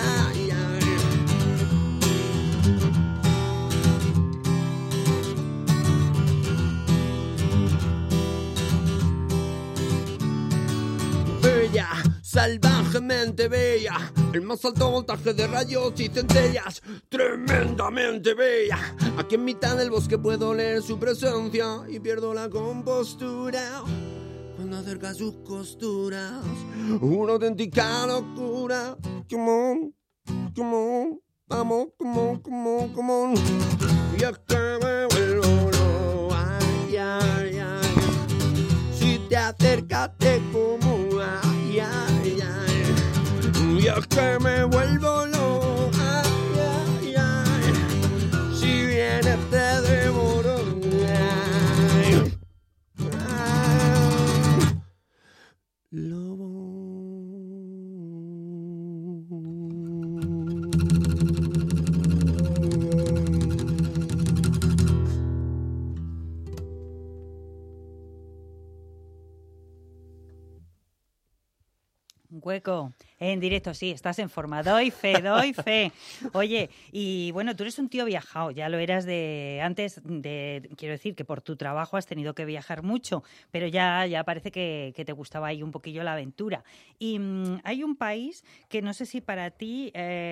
salvajemente bella, el más alto voltaje de rayos y centellas, tremendamente bella. Aquí en mitad del bosque puedo leer su presencia y pierdo la compostura cuando acerca sus costuras. Una auténtica locura. Come on, come on, vamos, come on, come on, come on. Y es que me vuelvo loco, ay, ay, ay. Si te acercaste como ay, ay, ay. Y es que me vuelvo loco, ay, ay, ay. Si vienes te devoro, ay. Lobo. Hueco, en directo, sí, estás en forma. Doy fe, doy fe. Oye, y bueno, tú eres un tío viajado, ya lo eras de antes, quiero decir que por tu trabajo has tenido que viajar mucho, pero ya parece que te gustaba ahí un poquillo la aventura. Y hay un país que no sé si para ti,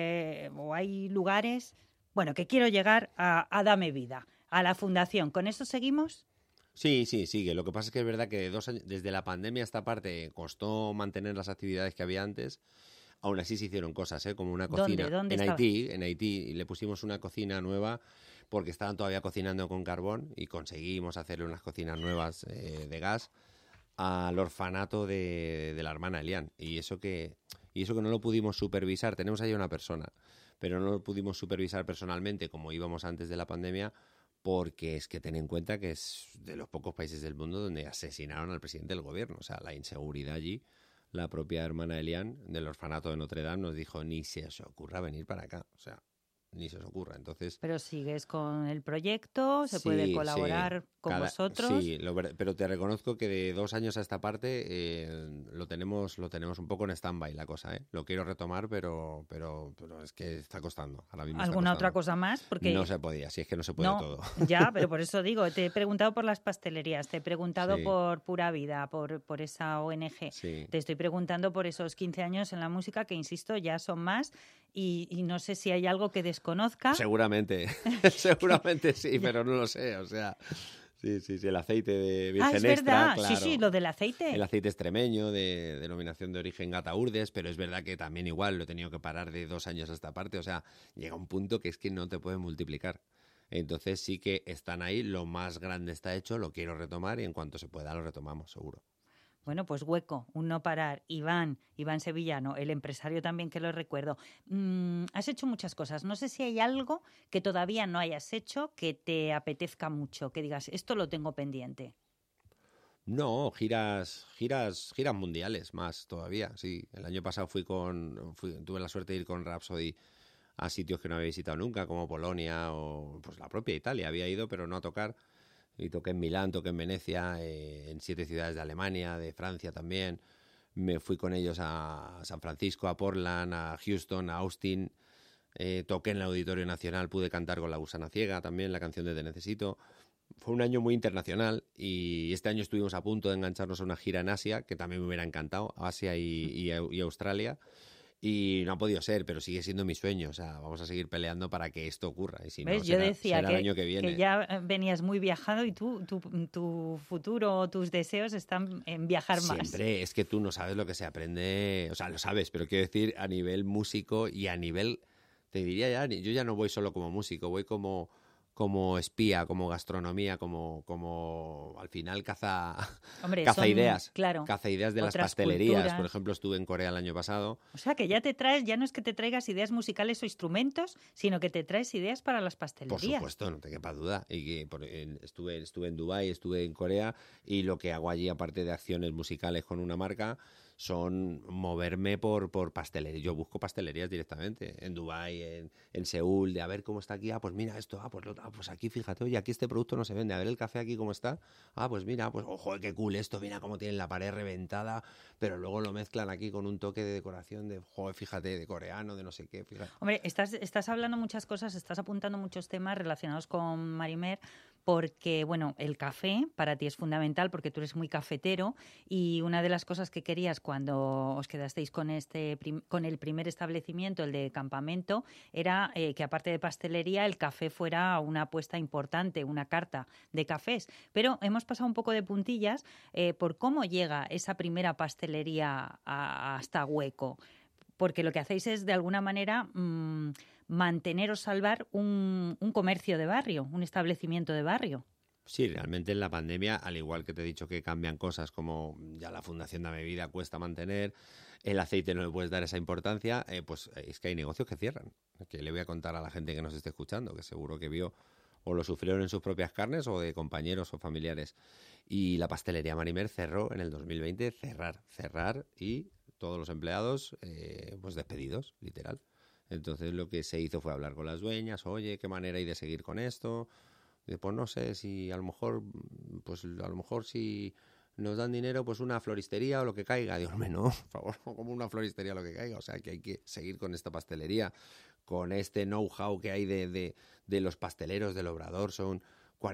o hay lugares, bueno, que quiero llegar a Dame Vida, a la fundación. ¿Con eso seguimos? Sí, sigue. Lo que pasa es que es verdad que 2 años, desde la pandemia a esta parte costó mantener las actividades que había antes. Aún así se hicieron cosas, como una cocina. ¿Dónde en estabas? en Haití, y le pusimos una cocina nueva porque estaban todavía cocinando con carbón y conseguimos hacerle unas cocinas nuevas de gas al orfanato de la hermana Elian. Y eso que no lo pudimos supervisar. Tenemos ahí una persona, pero no lo pudimos supervisar personalmente como íbamos antes de la pandemia, porque es que ten en cuenta que es de los pocos países del mundo donde asesinaron al presidente del gobierno. O sea, la inseguridad allí, la propia hermana Elian del orfanato de Notre Dame nos dijo, ni se os ocurra venir para acá. O sea, ni se os ocurra. Entonces, Pero sigues con el proyecto, se sí, puede colaborar con vosotros. Sí, pero te reconozco que de 2 años a esta parte lo tenemos un poco en stand-by la cosa, ¿eh? Lo quiero retomar, pero es que está costando. Ahora mismo ¿Alguna está otra costando. cosa más? Porque No se podía, si es que no se puede no, todo. ya, pero por eso digo, te he preguntado por las pastelerías, te he preguntado Sí. por Pura Vida, por esa ONG. Sí. Te estoy preguntando por esos 15 años en la música, que insisto, ya son más, y no sé si hay algo que desconozca. Seguramente, seguramente sí, pero no lo sé, o sea, sí, el aceite de virgen es extra, verdad, claro. sí, lo del aceite. El aceite extremeño de denominación de origen Gata Urdes, pero es verdad que también igual lo he tenido que parar de 2 años a esta parte, o sea, llega un punto que es que no te puedes multiplicar. Entonces sí que están ahí, lo más grande está hecho, lo quiero retomar y en cuanto se pueda lo retomamos, seguro. Bueno, pues Hueco, un no parar. Iván Sevillano, el empresario también, que lo recuerdo. Has hecho muchas cosas. No sé si hay algo que todavía no hayas hecho que te apetezca mucho, que digas, esto lo tengo pendiente. No, giras mundiales más todavía, sí. El año pasado tuve la suerte de ir con Rhapsody a sitios que no había visitado nunca, como Polonia o pues la propia Italia. Había ido, pero no a tocar. Y toqué en Milán, toqué en Venecia, en 7 ciudades de Alemania, de Francia también. Me fui con ellos a San Francisco, a Portland, a Houston, a Austin. Toqué en el Auditorio Nacional, pude cantar con La Gusana Ciega también, la canción de Te Necesito. Fue un año muy internacional y este año estuvimos a punto de engancharnos a una gira en Asia, que también me hubiera encantado, Asia y Australia. Y no ha podido ser, pero sigue siendo mi sueño. O sea, vamos a seguir peleando para que esto ocurra. Y si ¿Ves? no, Yo decía será el año que viene. que ya venías muy viajado y tu futuro, tus deseos están en viajar más. Siempre, es que tú no sabes lo que se aprende, o sea, lo sabes, pero quiero decir a nivel músico y a nivel, te diría ya, yo ya no voy solo como músico, voy como espía, como gastronomía, como al final caza ideas. Claro, caza ideas de las otras pastelerías. culturas. Por ejemplo, estuve en Corea el año pasado. O sea, que ya no es que te traigas ideas musicales o instrumentos, sino que te traes ideas para las pastelerías. Por supuesto, no te quepa duda. Y que estuve en Dubái, estuve en Corea, y lo que hago allí, aparte de acciones musicales con una marca, son moverme por pastelería. Yo busco pastelerías directamente, en Dubái, en Seúl, de a ver cómo está aquí, pues mira esto, pues aquí fíjate, oye, aquí este producto no se vende, a ver el café aquí cómo está, pues mira, pues ojo, qué cool esto, mira cómo tienen la pared reventada, pero luego lo mezclan aquí con un toque de decoración de, joder, fíjate, de coreano, de no sé qué, fíjate. Hombre, estás hablando muchas cosas, estás apuntando muchos temas relacionados con Marimer, porque, bueno, el café para ti es fundamental porque tú eres muy cafetero y una de las cosas que querías cuando os quedasteis con con el primer establecimiento, el de campamento, era que aparte de pastelería el café fuera una apuesta importante, una carta de cafés. Pero hemos pasado un poco de puntillas por cómo llega esa primera pastelería hasta Hueco. Porque lo que hacéis es, de alguna manera, mantener o salvar un comercio de barrio, un establecimiento de barrio. Sí, realmente en la pandemia, al igual que te he dicho que cambian cosas como ya la Fundación Dame Vida cuesta mantener, el aceite no le puedes dar esa importancia, pues es que hay negocios que cierran. Que le voy a contar a la gente que nos esté escuchando, que seguro que vio o lo sufrieron en sus propias carnes o de compañeros o familiares. Y la pastelería Marimer cerró en el 2020, cerrar y todos los empleados pues despedidos, literal. Entonces lo que se hizo fue hablar con las dueñas, oye, ¿qué manera hay de seguir con esto? Pues no sé, si a lo mejor si nos dan dinero, pues una floristería o lo que caiga. Dios mío, no, por favor, como una floristería o lo que caiga. O sea, que hay que seguir con esta pastelería, con este know-how que hay de los pasteleros del Obrador. Son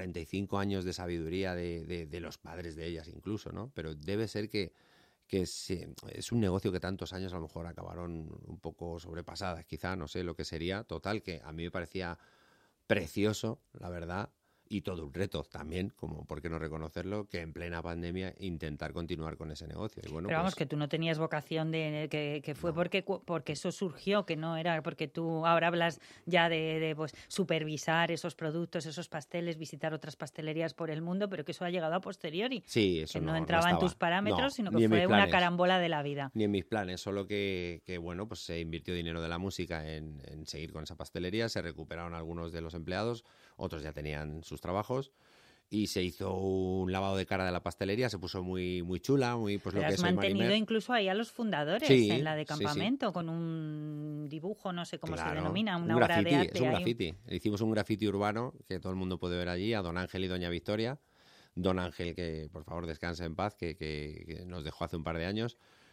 45 años de sabiduría de los padres de ellas incluso, ¿no? Pero debe ser que sí, es un negocio que tantos años a lo mejor acabaron un poco sobrepasadas, quizá, no sé lo que sería. Total, que a mí me parecía precioso, la verdad, y todo un reto también, como por qué no reconocerlo, que en plena pandemia intentar continuar con ese negocio. Y bueno, pero vamos, pues, que tú no tenías vocación que fue no. porque eso surgió, que no era porque tú ahora hablas ya de pues, supervisar esos productos, esos pasteles, visitar otras pastelerías por el mundo, pero que eso ha llegado a posteriori. Sí, eso que no no entraba en estaba. tus parámetros, No, sino ni que en mis fue una planes. carambola de la vida. Ni en mis planes, solo que bueno, pues se invirtió dinero de la música en seguir con esa pastelería, se recuperaron algunos de los empleados, otros ya tenían sus trabajos y se hizo un lavado de cara de la pastelería, se puso muy muy chula, muy pues Pero lo que has es hoy mantenido Marimer. incluso ahí a los fundadores Sí, en la de sí, sí. campamento, con un dibujo, no sé cómo se Claro, denomina, un una obra de graffiti, arte. es un ahí. graffiti. Hicimos un graffiti urbano que todo el mundo puede ver allí, a Don Ángel y Doña Victoria. Don Ángel, que por favor descanse en paz, que nos dejó hace un par de años.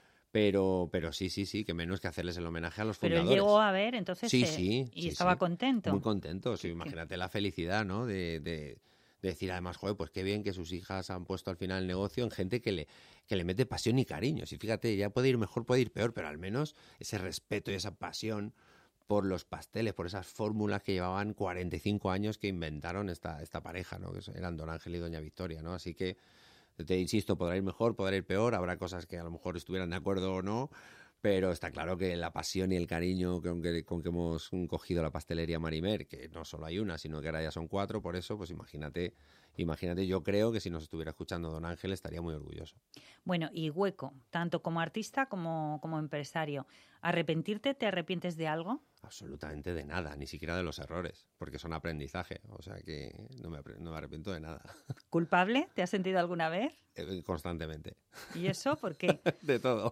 Pero sí, que menos que hacerles el homenaje a los Pero él fundadores. llegó a ver, entonces, Sí, y sí, estaba sí. contento. Muy contento, sí, imagínate la felicidad, ¿no? De decir además, joder, pues qué bien que sus hijas han puesto al final el negocio en gente que le mete pasión y cariño. Si fíjate, ya puede ir mejor, puede ir peor, pero al menos ese respeto y esa pasión por los pasteles, por esas fórmulas que llevaban 45 años que inventaron esta pareja, ¿no? Que eran Don Ángel y Doña Victoria, ¿no? Así que, te insisto, podrá ir mejor, podrá ir peor, habrá cosas que a lo mejor estuvieran de acuerdo o no, pero está claro que la pasión y el cariño con que hemos cogido la pastelería Marimer, que no solo hay una, sino que ahora ya son 4, por eso, pues imagínate, yo creo que si nos estuviera escuchando Don Ángel estaría muy orgulloso. Bueno, y Hueco, tanto como artista como empresario. ¿Arrepentirte? ¿Te arrepientes de algo? Absolutamente de nada, ni siquiera de los errores, porque son aprendizaje, o sea que no me arrepiento de nada. ¿Culpable? ¿Te has sentido alguna vez? Constantemente. ¿Y eso por qué? De todo.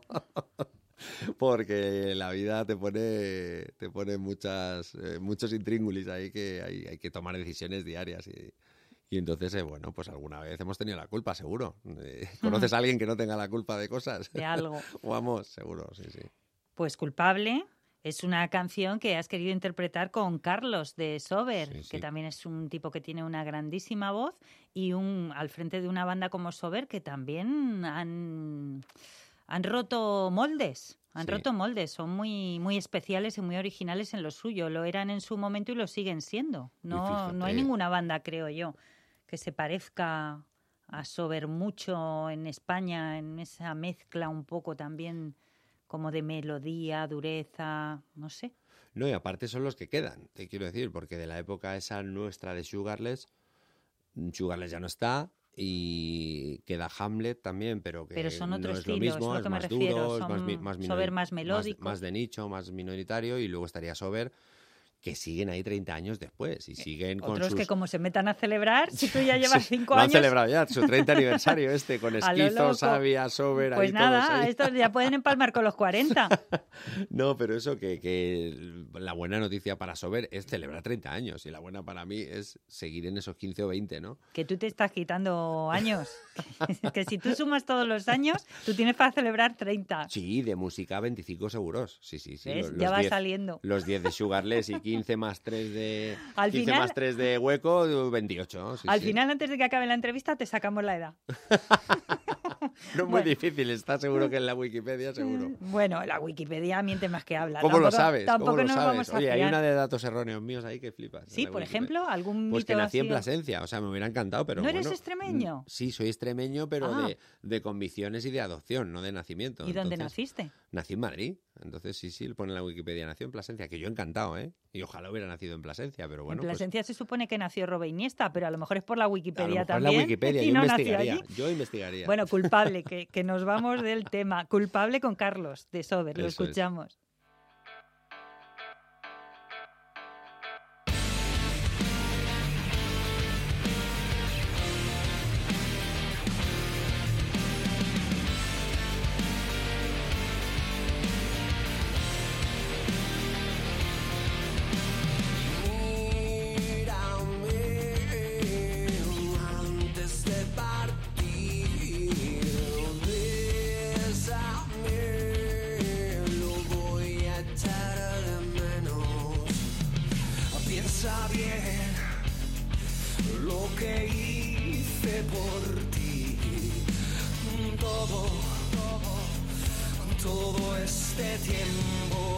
Porque la vida te pone muchos intríngulis ahí que hay que tomar decisiones diarias y entonces, bueno, pues alguna vez hemos tenido la culpa, seguro. ¿Conoces a alguien que no tenga la culpa de cosas? De algo. Vamos, seguro, sí. Pues Culpable es una canción que has querido interpretar con Carlos de Sober, Sí. que también es un tipo que tiene una grandísima voz y al frente de una banda como Sober que también han roto moldes. Han Sí. roto moldes, son muy, muy especiales y muy originales en lo suyo. Lo eran en su momento y lo siguen siendo. No hay fíjate. ninguna banda, creo yo, que se parezca a Sober mucho en España, en esa mezcla un poco también como de melodía, dureza, no sé. No, y aparte son los que quedan, te quiero decir, porque de la época esa nuestra de Sugarless ya no está. Y queda Hamlet también, pero son no otros es lo estilos, mismo, es lo es que me más refiero, duro, son es más Sober más melódico. más de nicho, más minoritario, y luego estaría Sober, que siguen ahí 30 años después y siguen con Otros sus... que como se metan a celebrar, si tú ya llevas 5 Lo han años... celebrado ya, su 30 aniversario con A lo Esquizo, loco. Sabia, Sober, Pues ahí nada, todos ahí. estos ya pueden empalmar con los 40. No, pero eso que la buena noticia para Sober es celebrar 30 años y la buena para mí es seguir en esos 15 o 20, ¿no? Que tú te estás quitando años. Que si tú sumas todos los años, tú tienes para celebrar 30. Sí, de música 25 seguros. Sí. ¿Ves? Ya va 10 saliendo. Los 10 de Sugarless y 15 más 3 de, Al 15 final- más 3 de hueco, 28. Sí, Al sí. final, antes de que acabe la entrevista, te sacamos la edad. No es muy Bueno. difícil, está seguro que en la Wikipedia, seguro. Bueno, la Wikipedia miente más que habla. ¿Cómo lo Tampoco- sabes? Tampoco ¿Cómo lo nos sabes? vamos a Oye, hay fiar. una de datos erróneos míos ahí que flipas. Sí, en la por Wikipedia. ejemplo, algún Pues que mito nací en así? Plasencia, o sea, me hubiera encantado, pero ¿No eres bueno, extremeño? Sí, soy extremeño, pero Ah. de convicciones y de adopción, no de nacimiento. ¿Y dónde Entonces, naciste? Nací en Madrid, entonces sí, pone en la Wikipedia, nació en Plasencia, que yo encantado, ¿eh? Y ojalá hubiera nacido en Plasencia, pero bueno, en Plasencia se supone que nació Robert Iniesta, pero a lo mejor es por la pues, a lo Wikipedia mejor es también. la Wikipedia, y yo no nació investigaría, allí. yo investigaría. Bueno, culpable, que nos vamos del tema. Culpable con Carlos, de Sober, lo Eso es. escuchamos. Mírame antes de partir, bésame, lo voy a echar de menos. Piensa bien lo que hice por ti, todo este tiempo.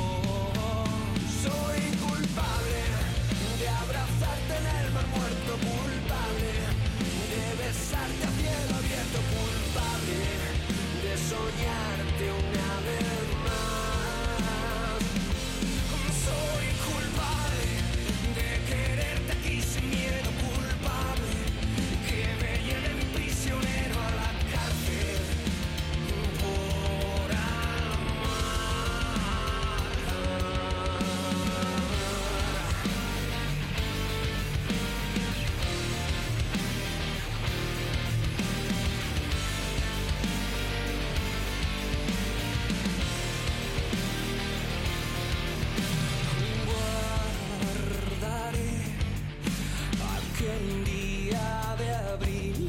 Soy culpable de abrazarte en el mar muerto, culpable de besarte a cielo abierto, culpable de soñarte una vez más. Soy culpable de quererte aquí sin miedo, culpable que me lleven prisionero a la cárcel por amar. Guardaré aquel día de abril,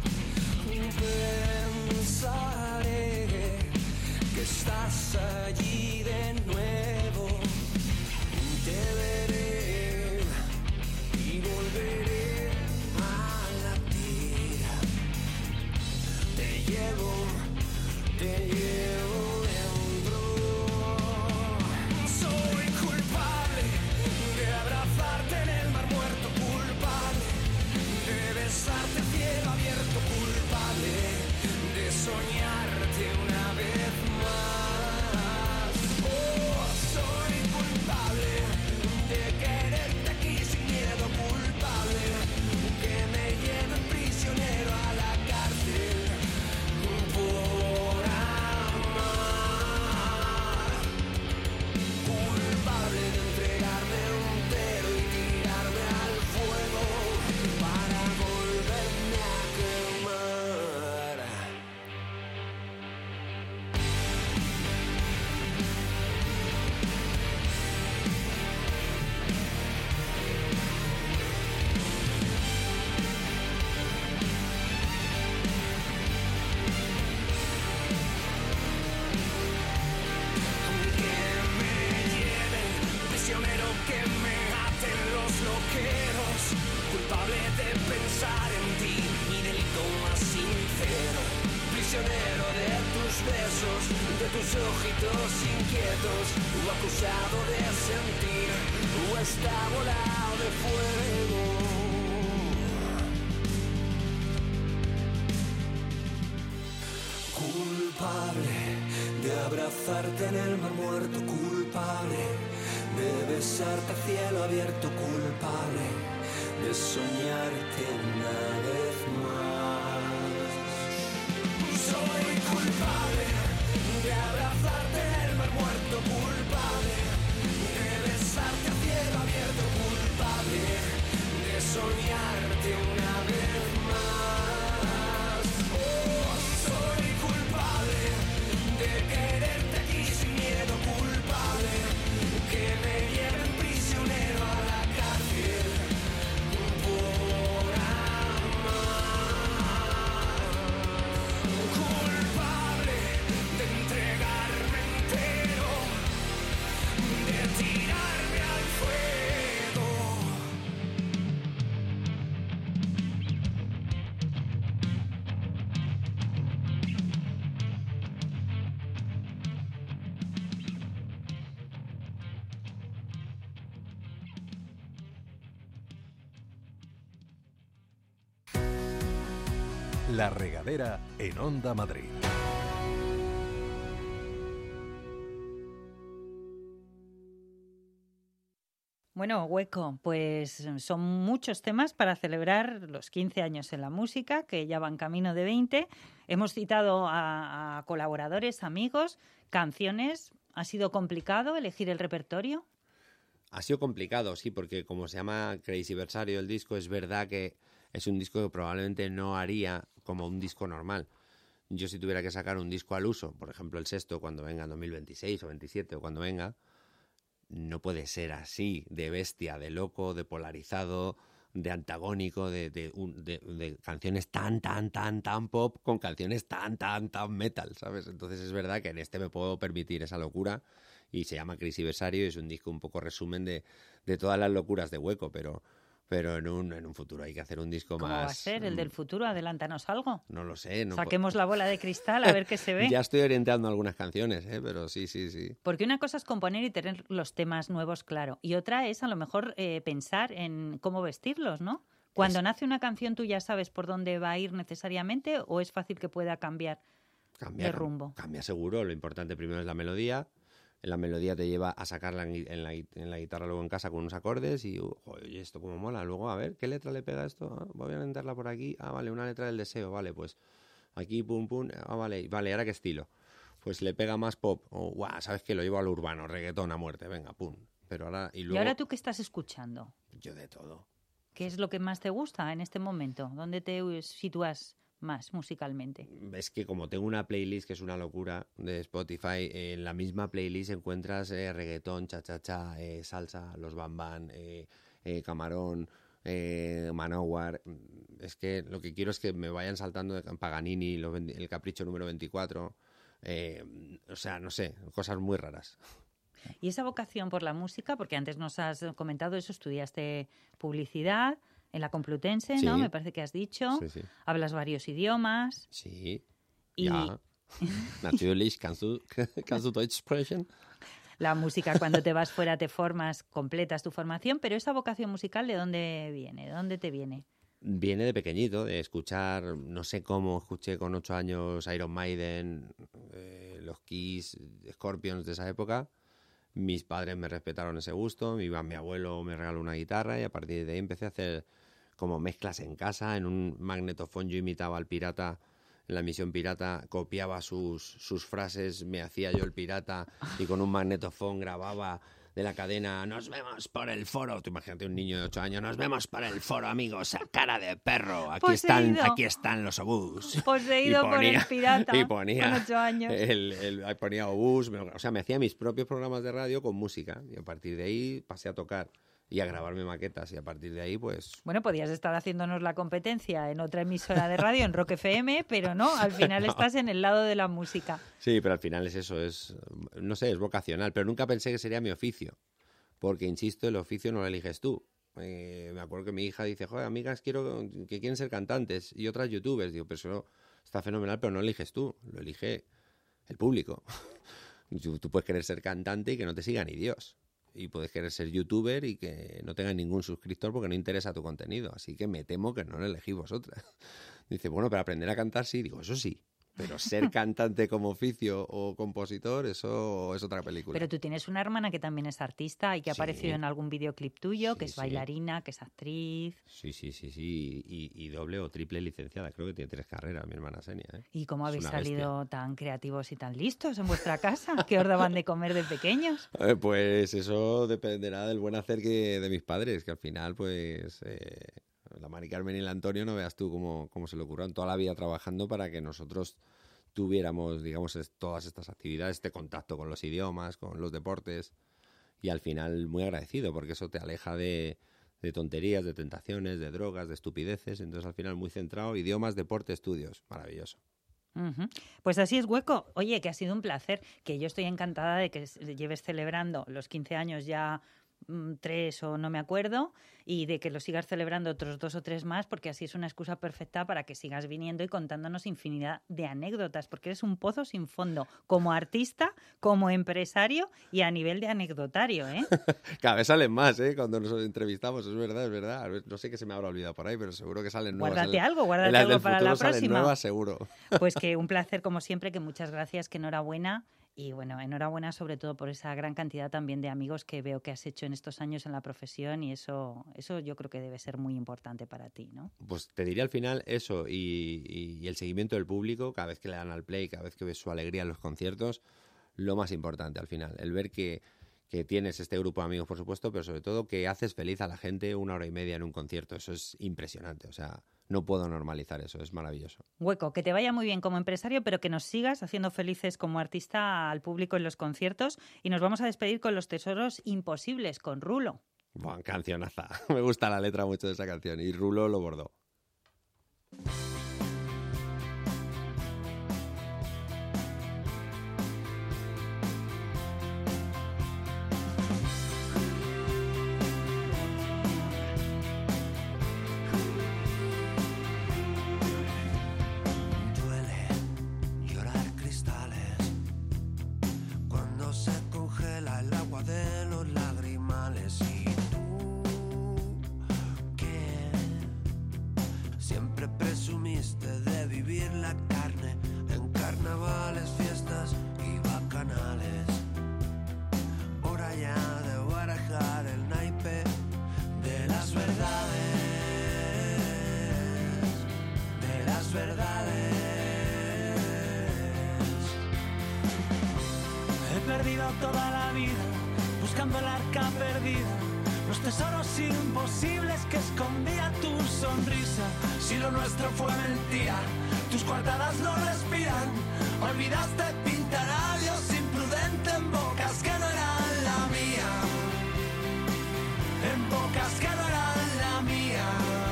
pensaré que estás allí de nuevo, te veré y volveré a latir, te llevo dentro. Soy culpable de abrazarte en el mar muerto, culpable de besarte a cielo abierto, culpable de soñarte una vez más. Oh, soy culpable de quererte aquí sin miedo, culpable que me lleven prisionero a la cárcel por amar. Culpable de entregarme entero y tirarme al fuego para volverme a quemar. Que me lleven prisionero, que me aten los loqueros, culpable de pensar en ti, mi delito más sincero, prisionero de tus besos, de tus ojitos inquietos, o acusado de sentir, o está volado de fuego. Culpable de abrazarte en el mar muerto, culpable de besarte a cielo abierto, culpable de soñarte una vez más. Soy culpable de abrazarte en el mar muerto, culpable de besarte a cielo abierto, culpable de soñarte una vez más. Oh, soy culpable de quererte aquí sin miedo, culpable que me lleven prisionero a la cárcel por amar. Culpable de entregarme entero, de tirarme al fuego. La Regadera en Onda Madrid. Bueno, Hueco, pues son muchos temas para celebrar los 15 años en la música, que ya van camino de 20. Hemos citado a colaboradores, amigos, canciones. ¿Ha sido complicado elegir el repertorio? Ha sido complicado, sí, porque como se llama Crazyversario el disco, es verdad que es un disco que probablemente no haría como un disco normal. Yo si tuviera que sacar un disco al uso, por ejemplo el sexto, cuando venga en 2026 o 27 o cuando venga, no puede ser así, de bestia, de loco, de polarizado, de antagónico, de canciones tan pop con canciones tan metal, ¿sabes? Entonces es verdad que en este me puedo permitir esa locura y se llama Crazyversario y es un disco un poco resumen de todas las locuras de Hueco, pero en un futuro hay que hacer un disco ¿Cómo más... va a ser el del futuro? Adelántanos algo. No lo sé. No Saquemos la bola de cristal a ver qué se ve. Ya estoy orientando algunas canciones, pero sí. Porque una cosa es componer y tener los temas nuevos claro. Y otra es a lo mejor pensar en cómo vestirlos, ¿no? Cuando nace una canción, ¿tú ya sabes por dónde va a ir necesariamente o es fácil que pueda cambiar de rumbo? Cambia seguro. Lo importante primero es la melodía. La melodía te lleva a sacarla en la guitarra luego en casa con unos acordes y, oye, esto cómo mola. Luego, a ver, ¿qué letra le pega a esto? Voy a intentarla por aquí. Vale, una letra del deseo. Vale, pues aquí, pum. Vale, ¿ahora qué estilo? Pues le pega más pop. ¿Sabes qué? Lo llevo al urbano, reggaetón a muerte. Venga, pum. Pero ahora... ¿Y ahora tú qué estás escuchando? Yo de todo. ¿Qué es lo que más te gusta en este momento? ¿Dónde te sitúas más musicalmente? Es que como tengo una playlist que es una locura de Spotify, en la misma playlist encuentras reggaetón, cha-cha-cha, salsa, los bambán, Camarón, Manowar. Es que lo que quiero es que me vayan saltando de Paganini, el Capricho número 24, o sea, no sé, cosas muy raras. Y esa vocación por la música, porque antes nos has comentado eso, estudiaste publicidad en la Complutense, sí. ¿no? Me parece que has dicho. Sí. Hablas varios idiomas. Sí, y... ja. Natürlich kannst du Deutsch sprechen. La música, cuando te vas fuera te formas, completas tu formación, pero esa vocación musical, ¿de dónde viene? ¿De dónde te viene? Viene de pequeñito, de escuchar, no sé cómo, escuché con 8 años Iron Maiden, los Kiss, Scorpions de esa época. Mis padres me respetaron ese gusto, mi abuelo me regaló una guitarra y a partir de ahí empecé a hacer como mezclas en casa. En un magnetofón yo imitaba al pirata, en la Misión Pirata, copiaba sus frases, me hacía yo el pirata y con un magnetofón grababa de la cadena: nos vemos por el foro. Tú imagínate un niño de 8 años: nos vemos por el foro, amigos, a cara de perro. Aquí están los obús. Poseído por el pirata. Y ponía con 8 años. Ponía obús. O sea, me hacía mis propios programas de radio con música. Y a partir de ahí pasé a tocar y a grabarme maquetas. Y a partir de ahí, pues... Bueno, podías estar haciéndonos la competencia en otra emisora de radio, en Rock FM, pero no, al final estás en el lado de la música. Sí, pero al final es eso, no sé, es vocacional. Pero nunca pensé que sería mi oficio. Porque, insisto, el oficio no lo eliges tú. Me acuerdo que mi hija dice: joder, amigas que quieren ser cantantes y otras youtubers. Digo, pero eso está fenomenal, pero no lo eliges tú, lo elige el público. Tú puedes querer ser cantante y que no te siga ni Dios. Y puedes querer ser youtuber y que no tengas ningún suscriptor porque no interesa tu contenido. Así que me temo que no lo elegís vosotras. Dice: bueno, pero aprender a cantar sí. Digo, eso sí. Pero ser cantante como oficio o compositor, eso es otra película. Pero tú tienes una hermana que también es artista y que ha aparecido en algún videoclip tuyo, que es bailarina, que es actriz. Sí. Y doble o triple licenciada. Creo que tiene 3 carreras mi hermana Xenia. ¿Y cómo habéis salido tan creativos y tan listos en vuestra casa? ¿Qué os daban de comer de pequeños? Pues eso dependerá del buen hacer de mis padres, que al final, pues... la Mari Carmen y el Antonio, no veas tú cómo se le ocurrieron toda la vida trabajando para que nosotros tuviéramos, digamos, todas estas actividades, este contacto con los idiomas, con los deportes, y al final muy agradecido, porque eso te aleja de tonterías, de tentaciones, de drogas, de estupideces. Entonces al final muy centrado: idiomas, deporte, estudios. Maravilloso. Uh-huh. Pues así es, Hueco. Oye, que ha sido un placer, que yo estoy encantada de que lleves celebrando los 15 años ya 3 o no me acuerdo, y de que lo sigas celebrando otros 2 o 3 más, porque así es una excusa perfecta para que sigas viniendo y contándonos infinidad de anécdotas, porque eres un pozo sin fondo, como artista, como empresario y a nivel de anecdotario, ¿eh? Cada vez salen más, cuando nos entrevistamos, es verdad, es verdad. No sé qué se me habrá olvidado por ahí, pero seguro que salen nuevas. Guárdate algo para la próxima. Nuevas, seguro. Pues que un placer como siempre, que muchas gracias, que enhorabuena. Y bueno, enhorabuena sobre todo por esa gran cantidad también de amigos que veo que has hecho en estos años en la profesión, y eso yo creo que debe ser muy importante para ti, ¿no? Pues te diría al final eso y el seguimiento del público, cada vez que le dan al play, cada vez que ves su alegría en los conciertos, lo más importante al final, el ver que tienes este grupo de amigos, por supuesto, pero sobre todo que haces feliz a la gente 1 hora y media en un concierto. Eso es impresionante, o sea, no puedo normalizar eso, es maravilloso. Hueco, que te vaya muy bien como empresario, pero que nos sigas haciendo felices como artista al público en los conciertos, y nos vamos a despedir con Los Tesoros Imposibles, con Rulo. Buah, cancionaza, me gusta la letra mucho de esa canción, y Rulo lo bordó. De los lagrimales, y tú que siempre presumiste de vivir la carne en carnavales, fiestas y bacanales. Hora ya de barajar el naipe de las verdades, de las verdades. He perdido toda la vida buscando el arca perdida, los tesoros imposibles que escondía tu sonrisa. Si lo nuestro fue mentira, tus coartadas no respiran. Olvidaste pintar adiós imprudente en bocas que no eran la mía, en bocas que no eran la mía.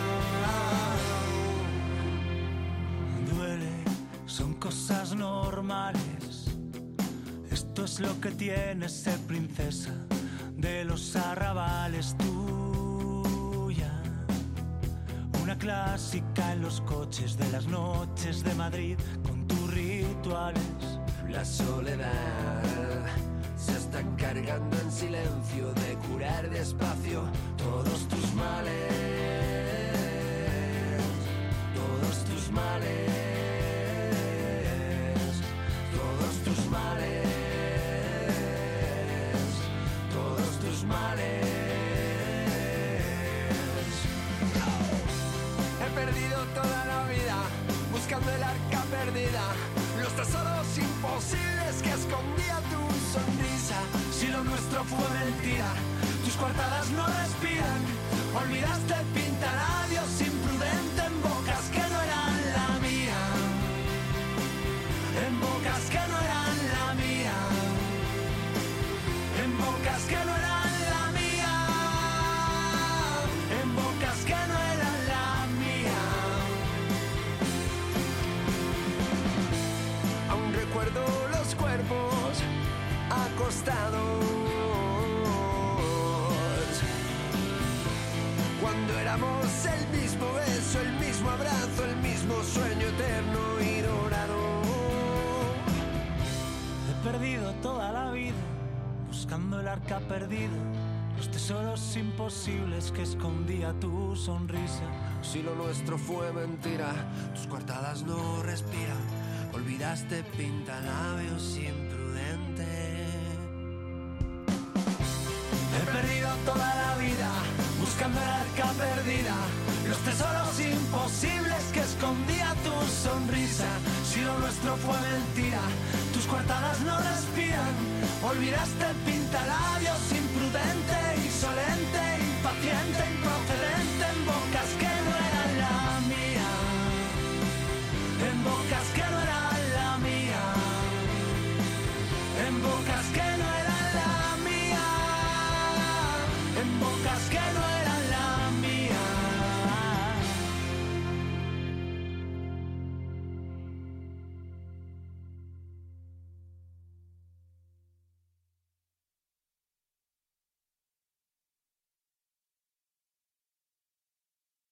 Duele, son cosas normales. Esto es lo que tiene ser princesa de los arrabales, tuya. Una clásica en los coches de las noches de Madrid con tus rituales. La soledad se está encargando en silencio de curar despacio todos tus males, todos tus males, todos tus males. He perdido toda la vida buscando el arca perdida, los tesoros imposibles que escondía tu sonrisa. Si lo nuestro fue mentira, tus coartadas no respiran. Olvidaste pintar adiós imprudente en bocas que no eran la mía, en bocas que no eran la mía, en bocas que no eran la mía, en bocas que no eran la mía. Aún recuerdo los cuerpos acostados cuando éramos el mismo beso, el mismo abrazo, el mismo sueño eterno y dorado. He perdido toda la vida buscando el arca perdida, los tesoros imposibles que escondía tu sonrisa. Si lo nuestro fue mentira, tus coartadas no respiran. Olvidaste pintalabios imprudente. He perdido toda la vida buscando el arca perdida, los tesoros imposibles que escondía tu sonrisa. Si lo nuestro fue mentira, tus coartadas no respiran. Olvidaste pintalabios imprudente, insolente, impaciente, improcedente.